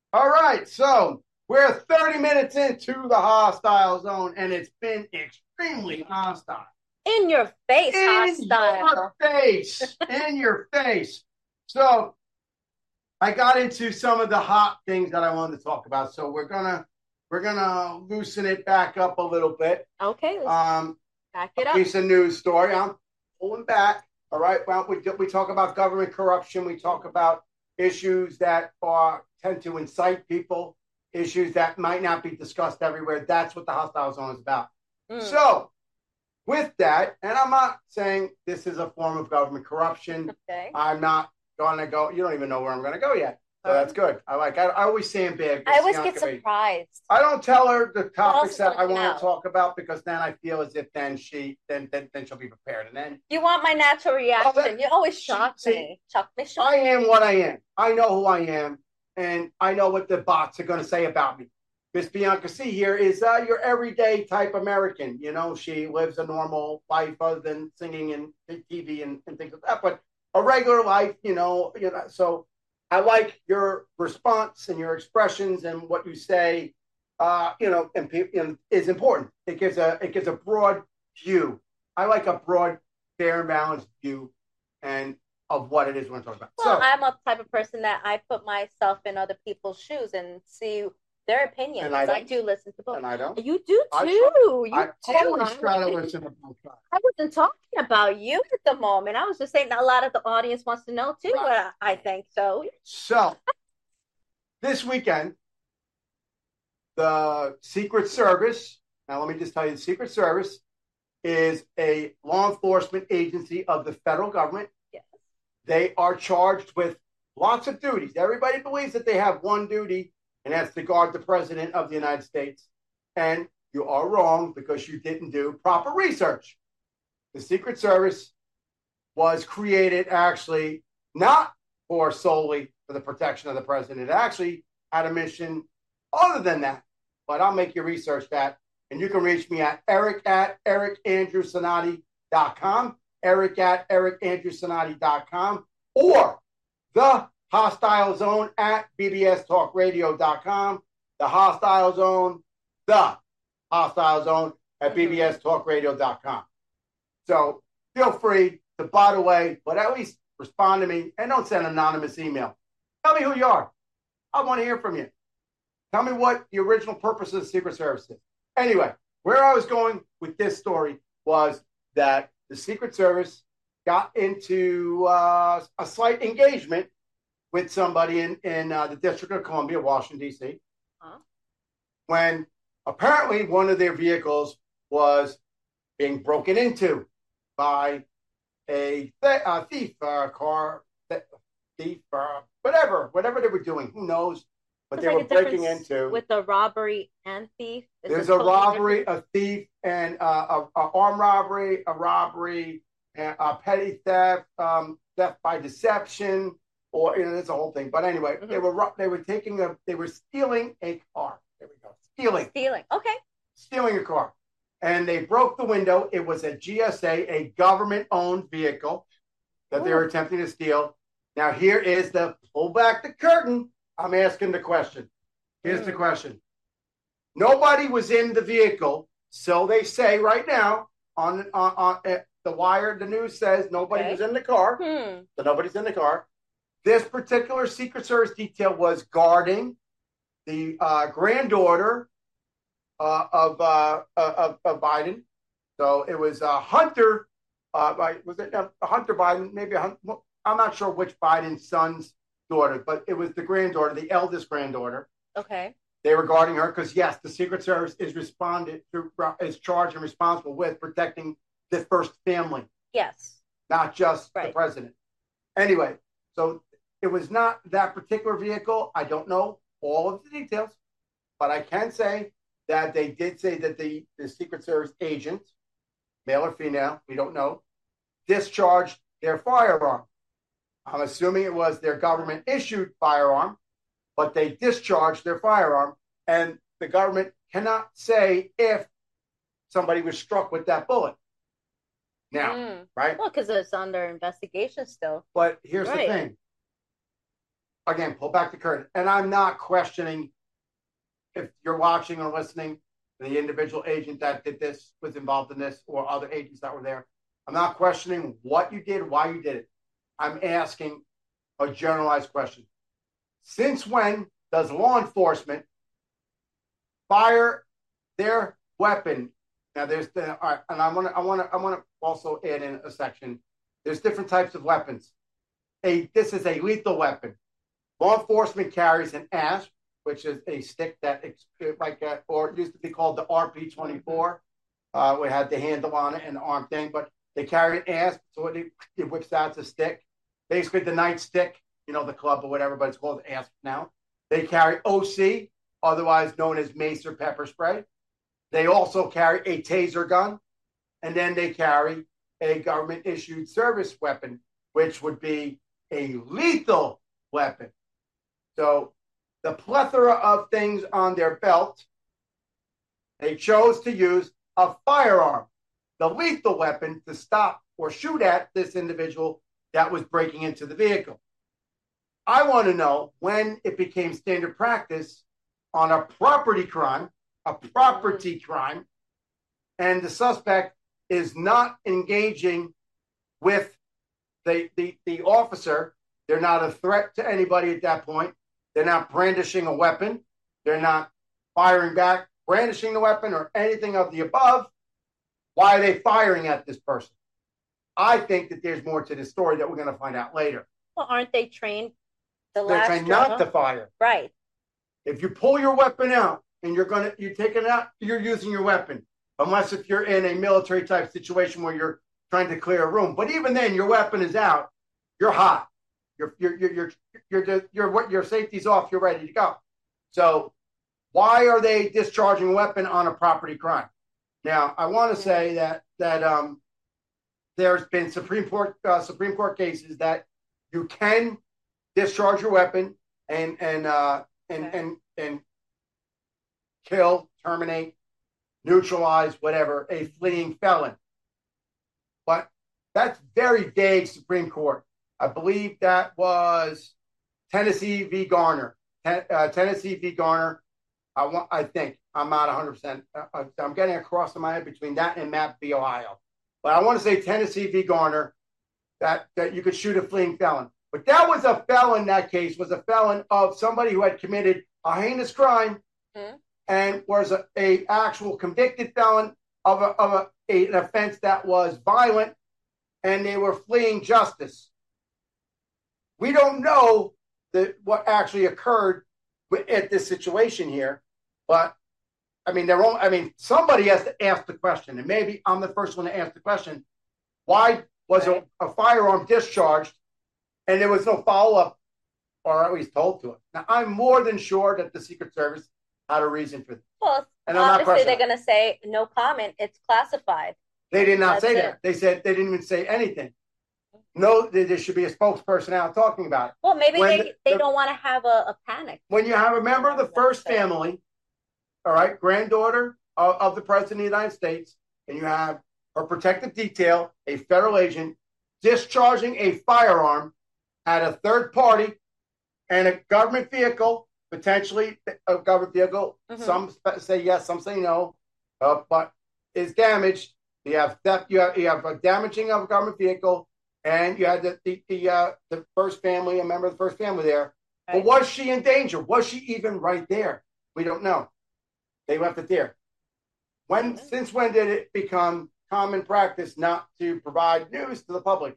Speaker 2: All right, so we're thirty minutes into the hostile zone, and it's been extremely hostile.
Speaker 3: In your face,
Speaker 2: In
Speaker 3: hostile.
Speaker 2: your face. In your face. So I got into some of the hot things that I wanted to talk about. So we're gonna we're gonna loosen it back up a little bit.
Speaker 3: Okay, let's
Speaker 2: Um,
Speaker 3: back it up.
Speaker 2: piece of news story. I'm pulling back. All right. Well, we we talk about government corruption. We talk about issues that are tend to incite people, issues that might not be discussed everywhere. That's what the hostile zone is about.
Speaker 3: Mm.
Speaker 2: So, with that, and I'm not saying this is a form of government corruption.
Speaker 3: Okay.
Speaker 2: I'm not going to go. You don't even know where I'm going to go yet. So that's good. I like. I, I always sandbag.
Speaker 3: I always get surprised.
Speaker 2: I don't tell her the topics that I want
Speaker 3: know?
Speaker 2: to talk about because then I feel as if then she then then, then she'll be prepared. And then
Speaker 3: You want my natural reaction.
Speaker 2: Well, that-
Speaker 3: you always shock
Speaker 2: see,
Speaker 3: me. Shock me, shock
Speaker 2: I am what I am. I know who I am, and I know what the bots are going to say about me. Miss Bianca C here is uh, your everyday type American. You know, she lives a normal life other than singing and T V and, and things like that, but a regular life. You know, you know. So I like your response and your expressions and what you say. Uh, you know, and, and is important. It gives a it gives a broad view. I like a broad, fair, and balanced view, and of what it is we're talking about.
Speaker 3: Well,
Speaker 2: so,
Speaker 3: I'm a type of person that I put myself in other people's shoes and see their opinions.
Speaker 2: And I
Speaker 3: I,
Speaker 2: don't.
Speaker 3: do listen to both.
Speaker 2: and I don't.
Speaker 3: You do
Speaker 2: I
Speaker 3: too.
Speaker 2: try-
Speaker 3: you
Speaker 2: I
Speaker 3: do.
Speaker 2: always try to listen to both sides.
Speaker 3: I wasn't talking about you at the moment. I was just saying a lot of the audience wants to know too.
Speaker 2: Right.
Speaker 3: But I, I think so.
Speaker 2: So, this weekend, the Secret Service, now let me just tell you, the Secret Service is a law enforcement agency of the federal government.
Speaker 3: Yes.
Speaker 2: They are charged with lots of duties. Everybody believes that they have one duty, and that's to guard the president of the United States. And you are wrong because you didn't do proper research. The Secret Service was created actually not for solely for the protection of the president. It actually had a mission other than that. But I'll make you research that. And you can reach me at eric at eric andrew sonati dot com, eric at eric andrew sonati dot com, or the Hostile Zone at b b s talk radio dot com, the Hostile Zone, the Hostile Zone at b b s talk radio dot com. So feel free to bot away, but at least respond to me and don't send an anonymous email. Tell me who you are. I want to hear from you. Tell me what the original purpose of the Secret Service is. Anyway, where I was going with this story was that the Secret Service got into uh, a slight engagement with somebody in, in uh, the District of Columbia, Washington, D C,
Speaker 3: Huh?
Speaker 2: when apparently one of their vehicles was being broken into by a, th- a thief, uh, car th- thief, uh, whatever, whatever they were doing. Who knows? But
Speaker 3: There's
Speaker 2: they
Speaker 3: like
Speaker 2: were
Speaker 3: a
Speaker 2: breaking
Speaker 3: difference
Speaker 2: into.
Speaker 3: with the robbery and thief. Is
Speaker 2: There's
Speaker 3: it
Speaker 2: a
Speaker 3: totally
Speaker 2: robbery,
Speaker 3: different?
Speaker 2: a thief, and uh, a, a armed robbery, a robbery, and a petty theft, um, theft by deception, or you know, there's a whole thing. But anyway,
Speaker 3: Mhm.
Speaker 2: they were ro- they were taking a they were stealing a car. There we go, stealing,
Speaker 3: Stealing. Okay.
Speaker 2: stealing a car, and they broke the window. It was a G S A, a government-owned vehicle that they were
Speaker 3: Ooh.
Speaker 2: attempting to steal. Now here is the pull back the curtain. I'm asking the question. Here's the
Speaker 3: Mm.
Speaker 2: question. Nobody was in the vehicle, so they say right now on on, on uh, the wire. The news says nobody
Speaker 3: Okay.
Speaker 2: was in the car.
Speaker 3: Hmm.
Speaker 2: So nobody's in the car. This particular Secret Service detail was guarding the uh, granddaughter uh, of, uh, of of Biden. So it was uh, Hunter. Uh, was it uh, Hunter Biden? Maybe a, I'm not sure which Biden's son's daughter, but it was the granddaughter, the eldest granddaughter.
Speaker 3: Okay.
Speaker 2: They were guarding her because yes, the Secret Service is responded to, is charged and responsible with protecting the first family,
Speaker 3: Yes.
Speaker 2: not just the
Speaker 3: Right.
Speaker 2: president. Anyway, so it was not that particular vehicle. I don't know all of the details, but I can say that they did say that the, the Secret Service agent, male or female, we don't know, discharged their firearm. I'm assuming it was their government issued firearm, but they discharged their firearm, and the government cannot say if somebody was struck with that bullet. Now,
Speaker 3: Mm.
Speaker 2: right?
Speaker 3: Well, because it's under investigation still.
Speaker 2: But here's
Speaker 3: Right.
Speaker 2: the thing. again, pull back the curtain. And I'm not questioning if you're watching or listening, the individual agent that did this was involved in this or other agents that were there. I'm not questioning what you did, why you did it. I'm asking a generalized question. Since when does law enforcement fire their weapon? Now, there's the, all right, and I want to, I want to, I want to also add in a section. There's different types of weapons. A this is a lethal weapon. Law enforcement carries an A S P, which is a stick that like a, or it used to be called the R P twenty-four. Uh, we had the handle on it and the arm thing, but they carry an A S P, so it, it whips out the stick. Basically, the nightstick, you know, the club or whatever, but it's called A S P now. They carry O C, otherwise known as mace or pepper spray. They also carry a taser gun, and then they carry a government-issued service weapon, which would be a lethal weapon. So the plethora of things on their belt, they chose to use a firearm, the lethal weapon, to stop or shoot at this individual that was breaking into the vehicle. I want to know when it became standard practice on a property crime, a property crime, and the suspect is not engaging with the, the, the officer. They're not a threat to anybody at that point. They're not brandishing a weapon. They're not firing back, brandishing the weapon, or anything of the above. Why are they firing at this person? I think that there's more to this story that we're going to find out later.
Speaker 3: Well, aren't they trained? The
Speaker 2: They're
Speaker 3: last
Speaker 2: trained
Speaker 3: drama?
Speaker 2: not to fire.
Speaker 3: Right.
Speaker 2: If you pull your weapon out and you're going to, you take it out, you're using your weapon. Unless if you're in a military type situation where you're trying to clear a room. But even then, your weapon is out. You're hot. You're, you're, you're, you're, you're, you're, you're, your safety's off. You're ready to go. So why are they discharging a weapon on a property crime? Now, I want to say that, that, um, there's been Supreme Court, uh, Supreme Court cases that you can discharge your weapon and, and, uh, and,
Speaker 3: Okay.
Speaker 2: and, and kill, terminate, neutralize, whatever, a fleeing felon. But that's very vague, Supreme Court. I believe that was Tennessee v. Garner. Ten, uh, Tennessee v. Garner. I want. I think I'm not one hundred percent. Uh, I'm getting a cross in my head between that and Mapp v. Ohio. But I want to say Tennessee v. Garner, that, that you could shoot a fleeing felon. But that was a felon, that case was a felon of somebody who had committed a heinous crime
Speaker 3: Mm-hmm.
Speaker 2: and was a, a actual convicted felon of, a, of a, a, an offense that was violent, and they were fleeing justice. We don't know the, what actually occurred at this situation here, but I mean, they're all, I mean, somebody has to ask the question, and maybe I'm the first one to ask the question. Why was
Speaker 3: Right.
Speaker 2: a, a firearm discharged and there was no follow-up, or at least told to it? Now, I'm more than sure that the Secret Service had a reason for this.
Speaker 3: Well,
Speaker 2: And I'm not
Speaker 3: obviously they're
Speaker 2: questioning.
Speaker 3: going to say no comment. It's classified.
Speaker 2: They did not
Speaker 3: That's
Speaker 2: say
Speaker 3: it.
Speaker 2: that. They said they didn't even say anything. No, there there should be a spokesperson out talking about it.
Speaker 3: Well, maybe
Speaker 2: When
Speaker 3: they,
Speaker 2: the-
Speaker 3: they
Speaker 2: the-
Speaker 3: don't want to have a, a panic.
Speaker 2: When you have a member of the first family, all right, granddaughter of, of the President of the United States, and you have her protective detail, a federal agent, discharging a firearm at a third party and a government vehicle, potentially a government vehicle,
Speaker 3: Mhm.
Speaker 2: some spe- say yes, some say no, uh, but is damaged. You have theft, you have, you have a damaging of a government vehicle, and you had the, the, the, uh, the first family, a member of the first family there. But
Speaker 3: Right.
Speaker 2: was she in danger? Was she even right there? We don't know. They left it there. When,
Speaker 3: Mhm.
Speaker 2: since when did it become common practice not to provide news to the public?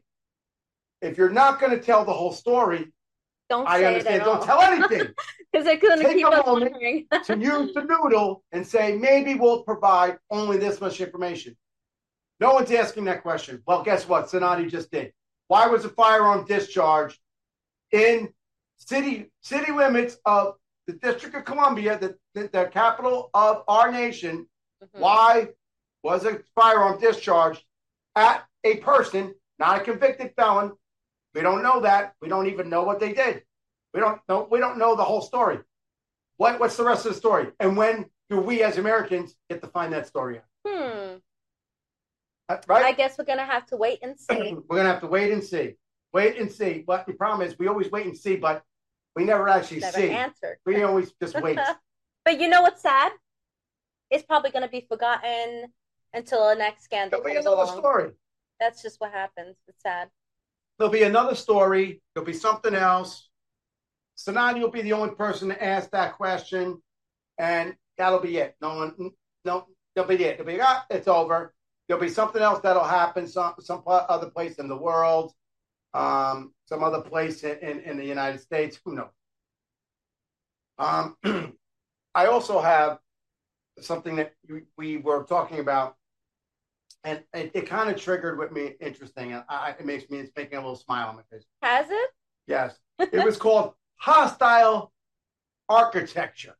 Speaker 2: If you're not going to tell the whole story,
Speaker 3: Don't
Speaker 2: I
Speaker 3: say
Speaker 2: understand.
Speaker 3: it at
Speaker 2: Don't
Speaker 3: all.
Speaker 2: tell anything.
Speaker 3: Because they're going to
Speaker 2: Take
Speaker 3: keep
Speaker 2: a
Speaker 3: us
Speaker 2: moment
Speaker 3: wondering.
Speaker 2: To use the noodle and say, maybe we'll provide only this much information. No one's asking that question. Well, guess what? Sonati just did. Why was a firearm discharged in city city limits of the District of Columbia, the, the, the capital of our nation?
Speaker 3: Mhm.
Speaker 2: Why was a firearm discharged at a person, not a convicted felon? We don't know that. We don't even know what they did. We don't know. We don't know the whole story. What, what's the rest of the story? And when do we as Americans get to find that story out?
Speaker 3: Hmm.
Speaker 2: Uh, Right?
Speaker 3: I guess we're going to have to wait and see.
Speaker 2: We're going to have to wait and see. Wait and see. But the problem is we always wait and see, but we never actually
Speaker 3: Never
Speaker 2: see.
Speaker 3: answered.
Speaker 2: We always just wait.
Speaker 3: But you know what's sad? It's probably going to be forgotten until the next scandal
Speaker 2: There'll be
Speaker 3: comes
Speaker 2: another
Speaker 3: along.
Speaker 2: story.
Speaker 3: That's just what happens. It's sad.
Speaker 2: There'll be another story. There'll be something else. Sanani will be the only person to ask that question, and that'll be it. No one, no, that'll be it. It'll be, ah, it's over. There'll be something else that'll happen, some some other place in the world, um, some other place in, in, in the United States. Who knows? Um, I also have something that we, we were talking about, and it, it kind of triggered with me interesting, and I, it makes me, it's making a little smile on my face.
Speaker 3: Has it?
Speaker 2: Yes. It was called hostile architecture.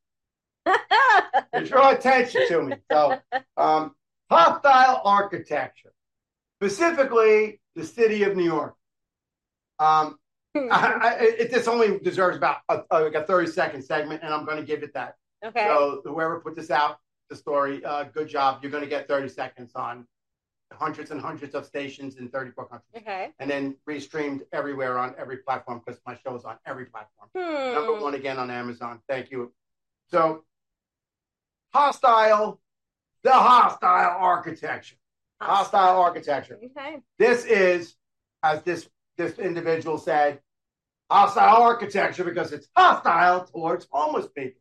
Speaker 2: Draw attention to me. So, um, hostile architecture, specifically the city of New York. Um, I, I, it, this only deserves about a, like a thirty second segment, and I'm going to give it that.
Speaker 3: Okay.
Speaker 2: So whoever put this out, the story, uh, good job. You're going to get thirty seconds on hundreds and hundreds of stations in thirty-four countries.
Speaker 3: Okay.
Speaker 2: And then restreamed everywhere on every platform, because my show is on every platform.
Speaker 3: Hmm.
Speaker 2: Number one again on Amazon. Thank you. So, hostile, the hostile architecture. Hostile, hostile architecture.
Speaker 3: Okay.
Speaker 2: This is, as this this individual said, hostile architecture because it's hostile towards homeless people.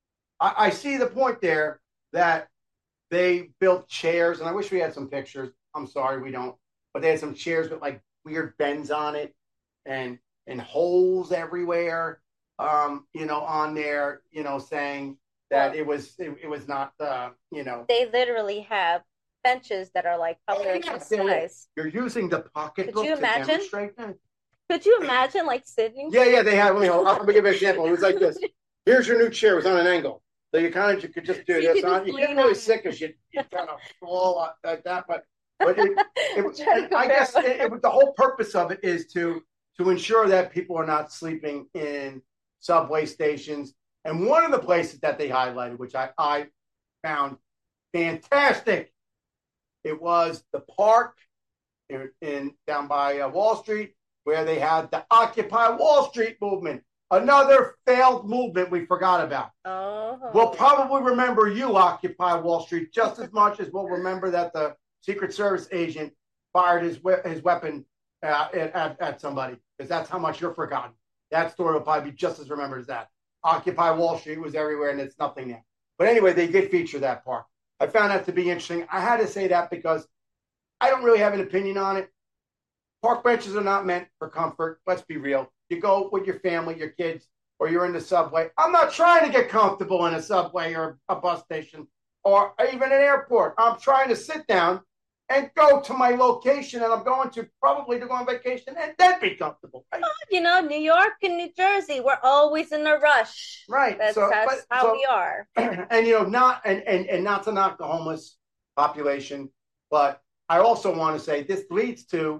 Speaker 2: I, I see the point there that they built chairs, and I wish we had some pictures. I'm sorry, we don't. But they had some chairs with like weird bends on it and and holes everywhere, um, you know, on there, you know, saying that well, it was it, it was not, uh, you know.
Speaker 3: They literally have benches that are like public oh, size.
Speaker 2: You're using the pocketbook to
Speaker 3: imagine?
Speaker 2: demonstrate that?
Speaker 3: Could you imagine like sitting?
Speaker 2: Yeah, yeah, they have. Let me, hold, I'm going to give you an example. It was like this. Here's your new chair. It was on an angle. So you kind of you could just do
Speaker 3: so
Speaker 2: this. You, on, you get really sick because you, you kind of fall like that. But, but it, it, I guess it, it, the whole purpose of it is to to ensure that people are not sleeping in subway stations. And one of the places that they highlighted, which I, I found fantastic, it was the park in, in down by uh, Wall Street, where they had the Occupy Wall Street movement. Another failed movement we forgot about.
Speaker 3: Oh.
Speaker 2: We'll probably remember you, Occupy Wall Street, just as much as we'll remember that the Secret Service agent fired his his weapon uh, at, at somebody, because that's how much you're forgotten. That story will probably be just as remembered as that. Occupy Wall Street was everywhere, and it's nothing now. But anyway, they did feature that park. I found that to be interesting. I had to say that because I don't really have an opinion on it. Park benches are not meant for comfort. Let's be real. You go with your family, your kids, or you're in the subway. I'm not trying to get comfortable in a subway or a bus station or even an airport. I'm trying to sit down and go to my location, and I'm going to probably to go on vacation and then be comfortable. Right?
Speaker 3: Oh, you know, New York and New Jersey, we're always in a rush.
Speaker 2: Right.
Speaker 3: That's,
Speaker 2: so,
Speaker 3: that's
Speaker 2: but,
Speaker 3: how
Speaker 2: so,
Speaker 3: we are.
Speaker 2: And, you know, not and, and, and not to knock the homeless population, but I also want to say this leads to,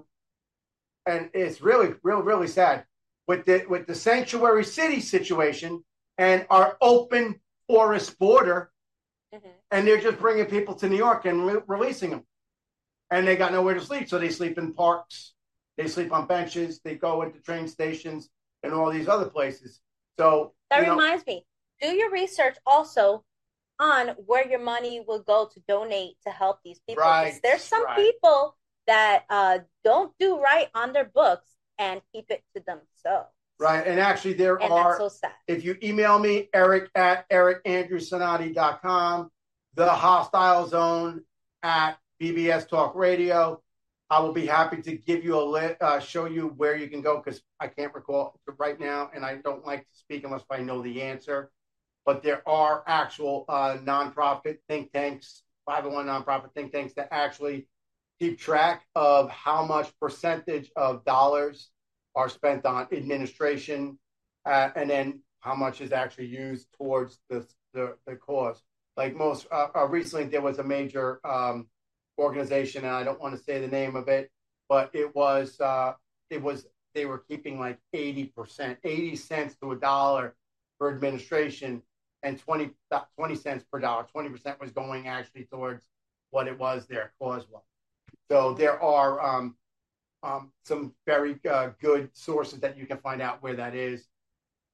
Speaker 2: and it's really, really, really sad, with the with the sanctuary city situation and our open forest border, mm-hmm. and they're just bringing people to New York and re- releasing them, and they got nowhere to sleep, so they sleep in parks, they sleep on benches, they go into train stations and all these other places. So
Speaker 3: that
Speaker 2: you know,
Speaker 3: reminds me, do your research also on where your money will go to donate to help these people.
Speaker 2: Right,
Speaker 3: there's some
Speaker 2: right.
Speaker 3: people that uh, don't do right on their books and keep it to themselves.
Speaker 2: Right. And actually there
Speaker 3: and
Speaker 2: are,
Speaker 3: that's so sad.
Speaker 2: If you email me, Eric at eric andrew sonati dot com, the hostile zone at B B S Talk Radio, I will be happy to give you a li- uh, show you where you can go, because I can't recall right now, and I don't like to speak unless I know the answer. But there are actual uh, nonprofit think tanks, five oh one nonprofit think tanks that actually keep track of how much percentage of dollars are spent on administration, uh, and then how much is actually used towards the the, the cause. Like most uh, uh, recently, there was a major um, organization, and I don't want to say the name of it, but it was uh, it was they were keeping like eighty percent, eighty cents to a dollar for administration, and twenty, twenty cents per dollar. twenty percent was going actually towards what it was their cause was. So there are um, um, some very uh, good sources that you can find out where that is.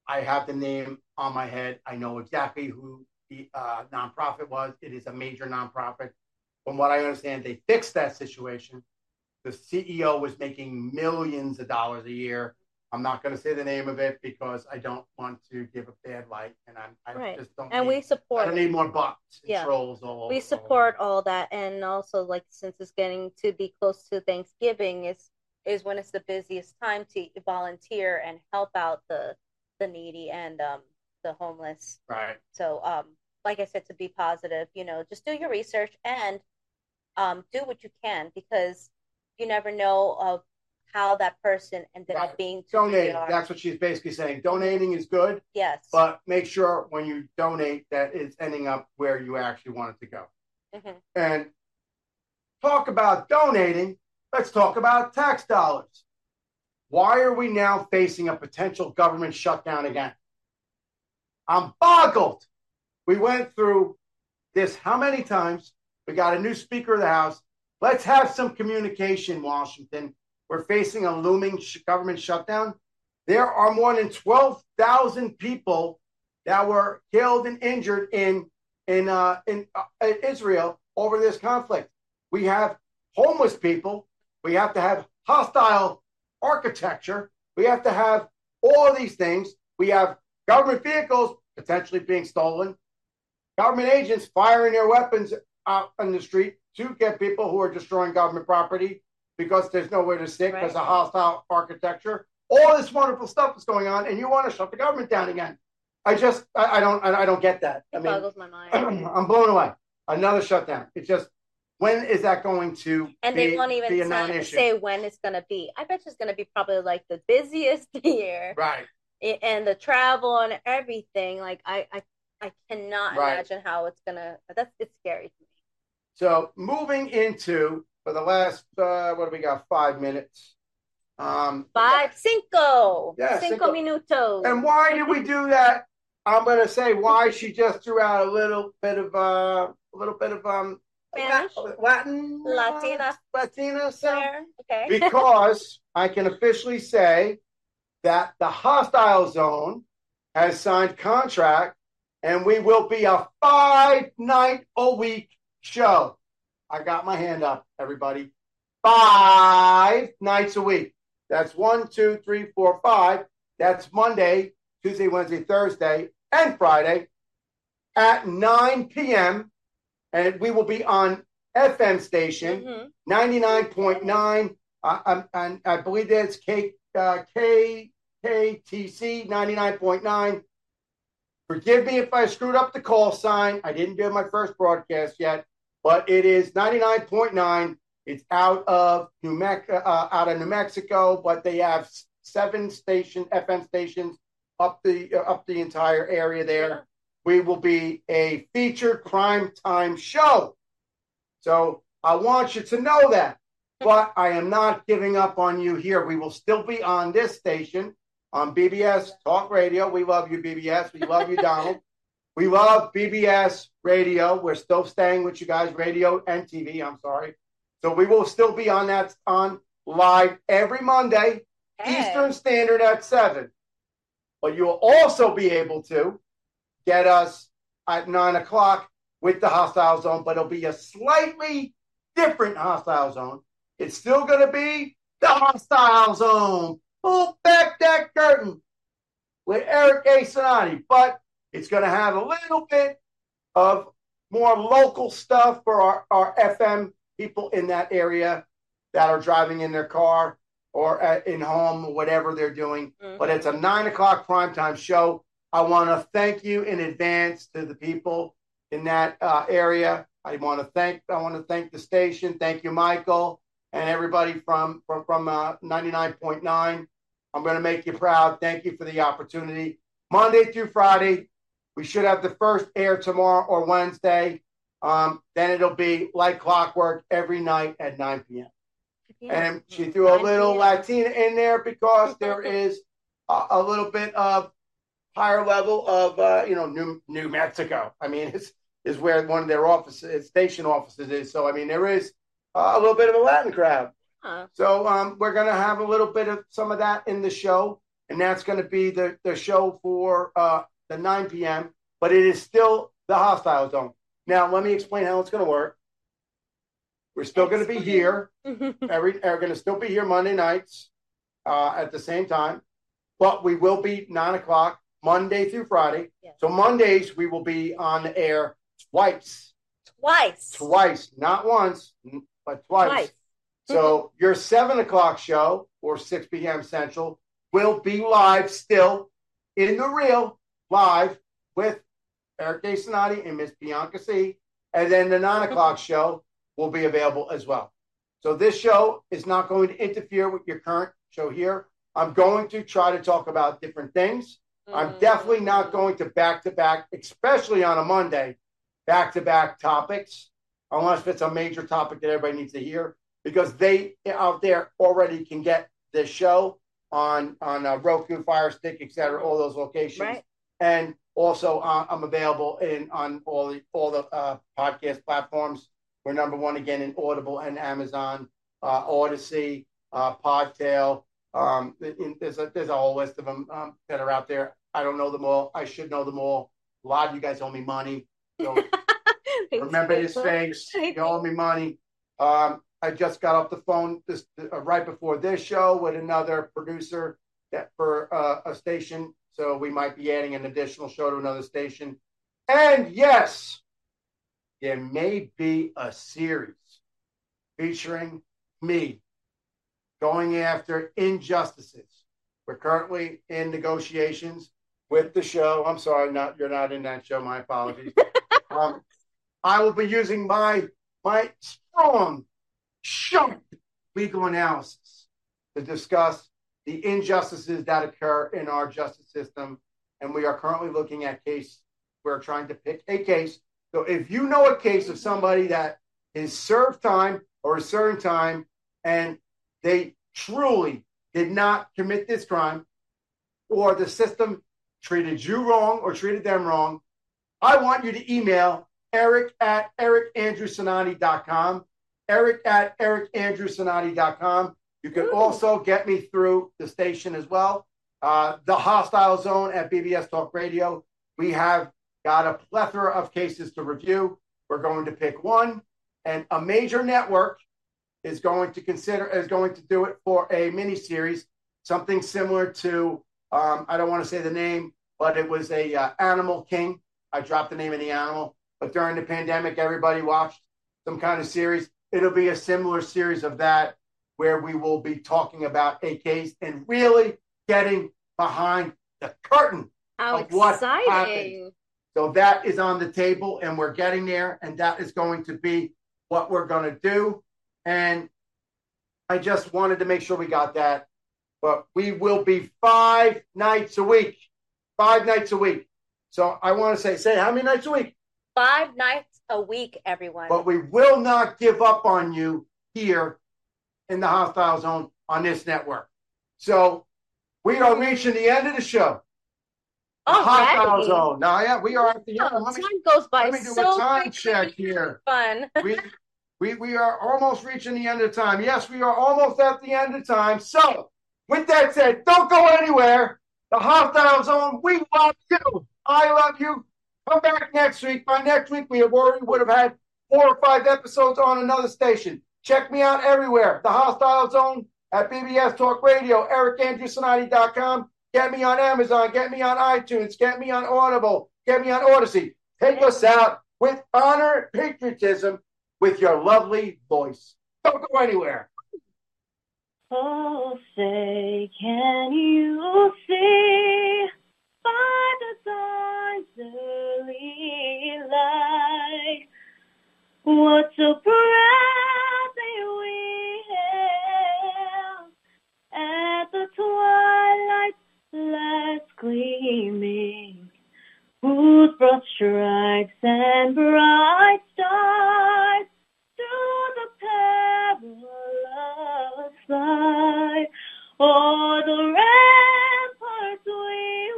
Speaker 2: I have the name on my head. I know exactly who the uh, nonprofit was. It is a major nonprofit. From what I understand, they fixed that situation. The C E O was making millions of dollars a year. I'm not going to say the name of it because I don't want to give a bad light, and I'm, I
Speaker 3: Right.
Speaker 2: just don't.
Speaker 3: And
Speaker 2: need,
Speaker 3: we support.
Speaker 2: I don't need more bots and
Speaker 3: Yeah.
Speaker 2: trolls all over.
Speaker 3: We support all that, and also like since it's getting to be close to Thanksgiving, is is when it's the busiest time to volunteer and help out the the needy and um the homeless.
Speaker 2: Right.
Speaker 3: So um, like I said, to be positive, you know, just do your research and um do what you can, because you never know of how that person ended
Speaker 2: Right.
Speaker 3: up being to
Speaker 2: donating. That's what she's basically saying. Donating is good.
Speaker 3: Yes.
Speaker 2: But make sure when you donate that it's ending up where you actually want it to go.
Speaker 3: Mm-hmm.
Speaker 2: And talk about donating. Let's talk about tax dollars. Why are we now facing a potential government shutdown again? I'm boggled. We went through this how many times? We got a new Speaker of the House. Let's have some communication, Washington. We're facing a looming sh- government shutdown. There are more than twelve thousand people that were killed and injured in in uh, in uh, Israel over this conflict. We have homeless people. We have to have hostile architecture. We have to have all of these things. We have government vehicles potentially being stolen. Government agents firing their weapons out on the street to get people who are destroying government property because there's nowhere to sit because right. of hostile architecture. All this wonderful stuff is going on, and you want to shut the government down again. I just, I, I don't, I, I don't get that.
Speaker 3: It
Speaker 2: I mean,
Speaker 3: boggles my mind.
Speaker 2: I'm blown away. Another shutdown. It's just, when is that going to
Speaker 3: and
Speaker 2: be,
Speaker 3: they won't even
Speaker 2: be a
Speaker 3: say,
Speaker 2: non-issue?
Speaker 3: say when it's going to be. I bet you it's going to be probably like the busiest year.
Speaker 2: Right.
Speaker 3: And the travel and everything. Like, I, I, I cannot
Speaker 2: right.
Speaker 3: imagine how it's going to, that's, it's scary to me.
Speaker 2: So moving into, for the last, uh, what do we got, five minutes? Um,
Speaker 3: Five, cinco.
Speaker 2: Yeah,
Speaker 3: cinco, cinco minutos.
Speaker 2: And why did we do that? I'm going to say why she just threw out a little bit of, uh, a little bit of, um,
Speaker 3: Spanish?
Speaker 2: Latin,
Speaker 3: Latina,
Speaker 2: Latina sound.
Speaker 3: Okay.
Speaker 2: Because I can officially say that the hostile zone has signed contract, and we will be a five night a week show. I got my hand up, everybody. Five nights a week. That's one, two, three, four, five. That's Monday, Tuesday, Wednesday, Thursday, and Friday at nine p.m. And we will be on F M station, mm-hmm. ninety-nine point nine. Uh, and I believe that's K, uh, K, K T C ninety-nine point nine. Forgive me if I screwed up the call sign. I didn't do my first broadcast yet, but it is ninety-nine point nine. It's out of New Me- uh, out of New Mexico, but they have seven station F M stations up the uh, up the entire area there. Yeah. We will be a featured crime time show. So I want you to know that. But I am not giving up on you here. We will still be on this station, on B B S Talk Radio. We love you, B B S. We love you, Donald. We love B B S Radio. We're still staying with you guys, radio and T V. I'm sorry. So we will still be on that on live every Monday, hey. Eastern Standard at seven. But you will also be able to get us at nine o'clock with the Hostile Zone, but it'll be a slightly different Hostile Zone. It's still going to be the Hostile Zone. Pull back that curtain with Eric A. Sonati, but it's going to have a little bit of more local stuff for our, our F M people in that area that are driving in their car or at, in home or whatever they're doing. Mm-hmm. But it's a nine o'clock primetime show. I want to thank you in advance to the people in that uh, area. I want to thank I want to thank the station. Thank you, Michael, and everybody from from, from uh, ninety-nine point nine. I'm going to make you proud. Thank you for the opportunity. Monday through Friday, we should have the first air tomorrow or Wednesday. Um, then it'll be like clockwork every night at nine p.m. Yeah. And she threw a little Latina in there because there is a, a little bit of higher level of, uh, you know, New New Mexico. I mean, it's is where one of their offices, station offices is. So, I mean, there is uh, a little bit of a Latin crowd. Huh. So um, we're going to have a little bit of some of that in the show. and that's going to be the, the show for uh, the nine p.m., but it is still the Hostile Zone. Now, let me explain how it's going to work. We're still going to be here. Every, we're going to still be here Monday nights uh, at the same time, but we will be nine o'clock Monday through Friday.
Speaker 3: Yes.
Speaker 2: So Mondays, we will be on the air twice.
Speaker 3: Twice.
Speaker 2: Twice. Not once, but twice. twice. So your seven o'clock show, or six p.m. Central, will be live still in the real live with Eric A. Sonati and Miss Bianca C. And then the nine o'clock show will be available as well. So this show is not going to interfere with your current show here. I'm going to try to talk about different things. Mm-hmm. I'm definitely not going to back-to-back, especially on a Monday, back-to-back topics, unless it's a major topic that everybody needs to hear, because they out there already can get this show on, on a Roku, Fire Stick, et cetera, all those locations.
Speaker 3: Right.
Speaker 2: And also, uh, I'm available in on all the all the uh, podcast platforms. We're number one again in Audible and Amazon, uh, Odyssey, uh, Podtail. Um, in, there's a there's a whole list of them um, that are out there. I don't know them all. I should know them all. A lot of you guys owe me money. So remember this face. You owe me money. Um, I just got off the phone this uh, right before this show with another producer that for uh, a station. So we might be adding an additional show to another station. And yes, there may be a series featuring me going after injustices. We're currently in negotiations with the show. I'm sorry, not you're not in that show. My apologies. um, I will be using my my strong, sharp legal analysis to discuss the injustices that occur in our justice system. And we are currently looking at case. We're trying to pick a case. So if you know a case of somebody that is served time or is serving time and they truly did not commit this crime, or the system treated you wrong or treated them wrong, I want you to email Eric at eric andrew sonati dot com, Eric at eric andrew sonati dot com. You can Ooh. Also get me through the station as well. Uh, the Hostile Zone at B B S Talk Radio. We have got a plethora of cases to review. We're going to pick one, and a major network is going to consider is going to do it for a mini series, something similar to um, I don't want to say the name, but it was a uh, Animal King. I dropped the name of the animal, but during the pandemic, everybody watched some kind of series. It'll be a similar series of that, where we will be talking about a case and really getting behind the curtain
Speaker 3: How
Speaker 2: of what
Speaker 3: exciting.
Speaker 2: happened. So that is on the table, and we're getting there, and that is going to be what we're going to do. And I just wanted to make sure we got that. But we will be five nights a week. Five nights a week. So I want to say, say how many nights a week?
Speaker 3: Five nights a week, everyone.
Speaker 2: But we will not give up on you here in the Hostile Zone on this network. So we are reaching the end of the show. The Hostile Zone. Now, yeah, we are at the end.
Speaker 3: Oh, time me, goes by
Speaker 2: let me do
Speaker 3: so
Speaker 2: a time
Speaker 3: quickly.
Speaker 2: check here.
Speaker 3: Fun.
Speaker 2: we, we, we are almost reaching the end of time. Yes, we are almost at the end of time. So, with that said, don't go anywhere. The Hostile Zone, we love you. I love you. Come back next week. By next week, we have already would have had four or five episodes on another station. Check me out everywhere. The Hostile Zone at B B S Talk Radio, eric andrew sonati dot com. Get me on Amazon. Get me on iTunes. Get me on Audible. Get me on Odyssey. Take us out with honor and patriotism with your lovely voice. Don't go anywhere.
Speaker 4: Oh, say, can you see by the dawn's early light what so proudly we hailed at the twilight's last gleaming, whose broad stripes and bright stars through the perilous fight, o'er the ramparts we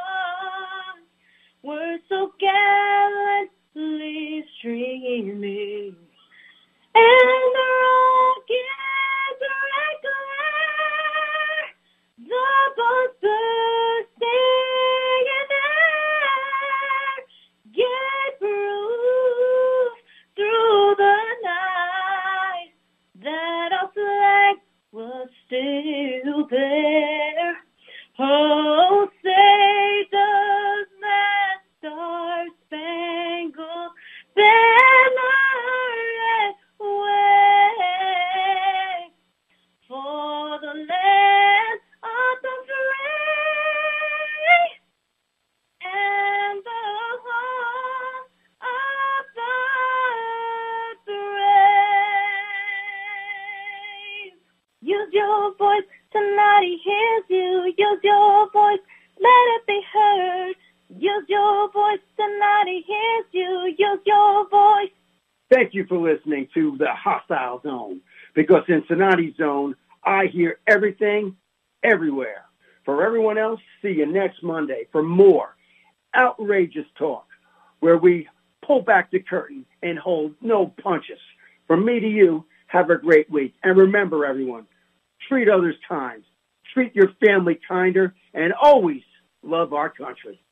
Speaker 4: won, were so gallantly streaming, and the rocket's red glare, the boats voice. Sonati hears you. Use your voice. Let it be heard. Use your voice. Sonati hears you. Use your voice.
Speaker 1: Thank you for listening to the Hostile Zone, because in Sonati's Zone, I hear everything, everywhere. For everyone else, see you next Monday for more outrageous talk, where we pull back the curtain and hold no punches. From me to you, have a great week. And remember, everyone, treat others kind, treat your family kinder, and always love our country.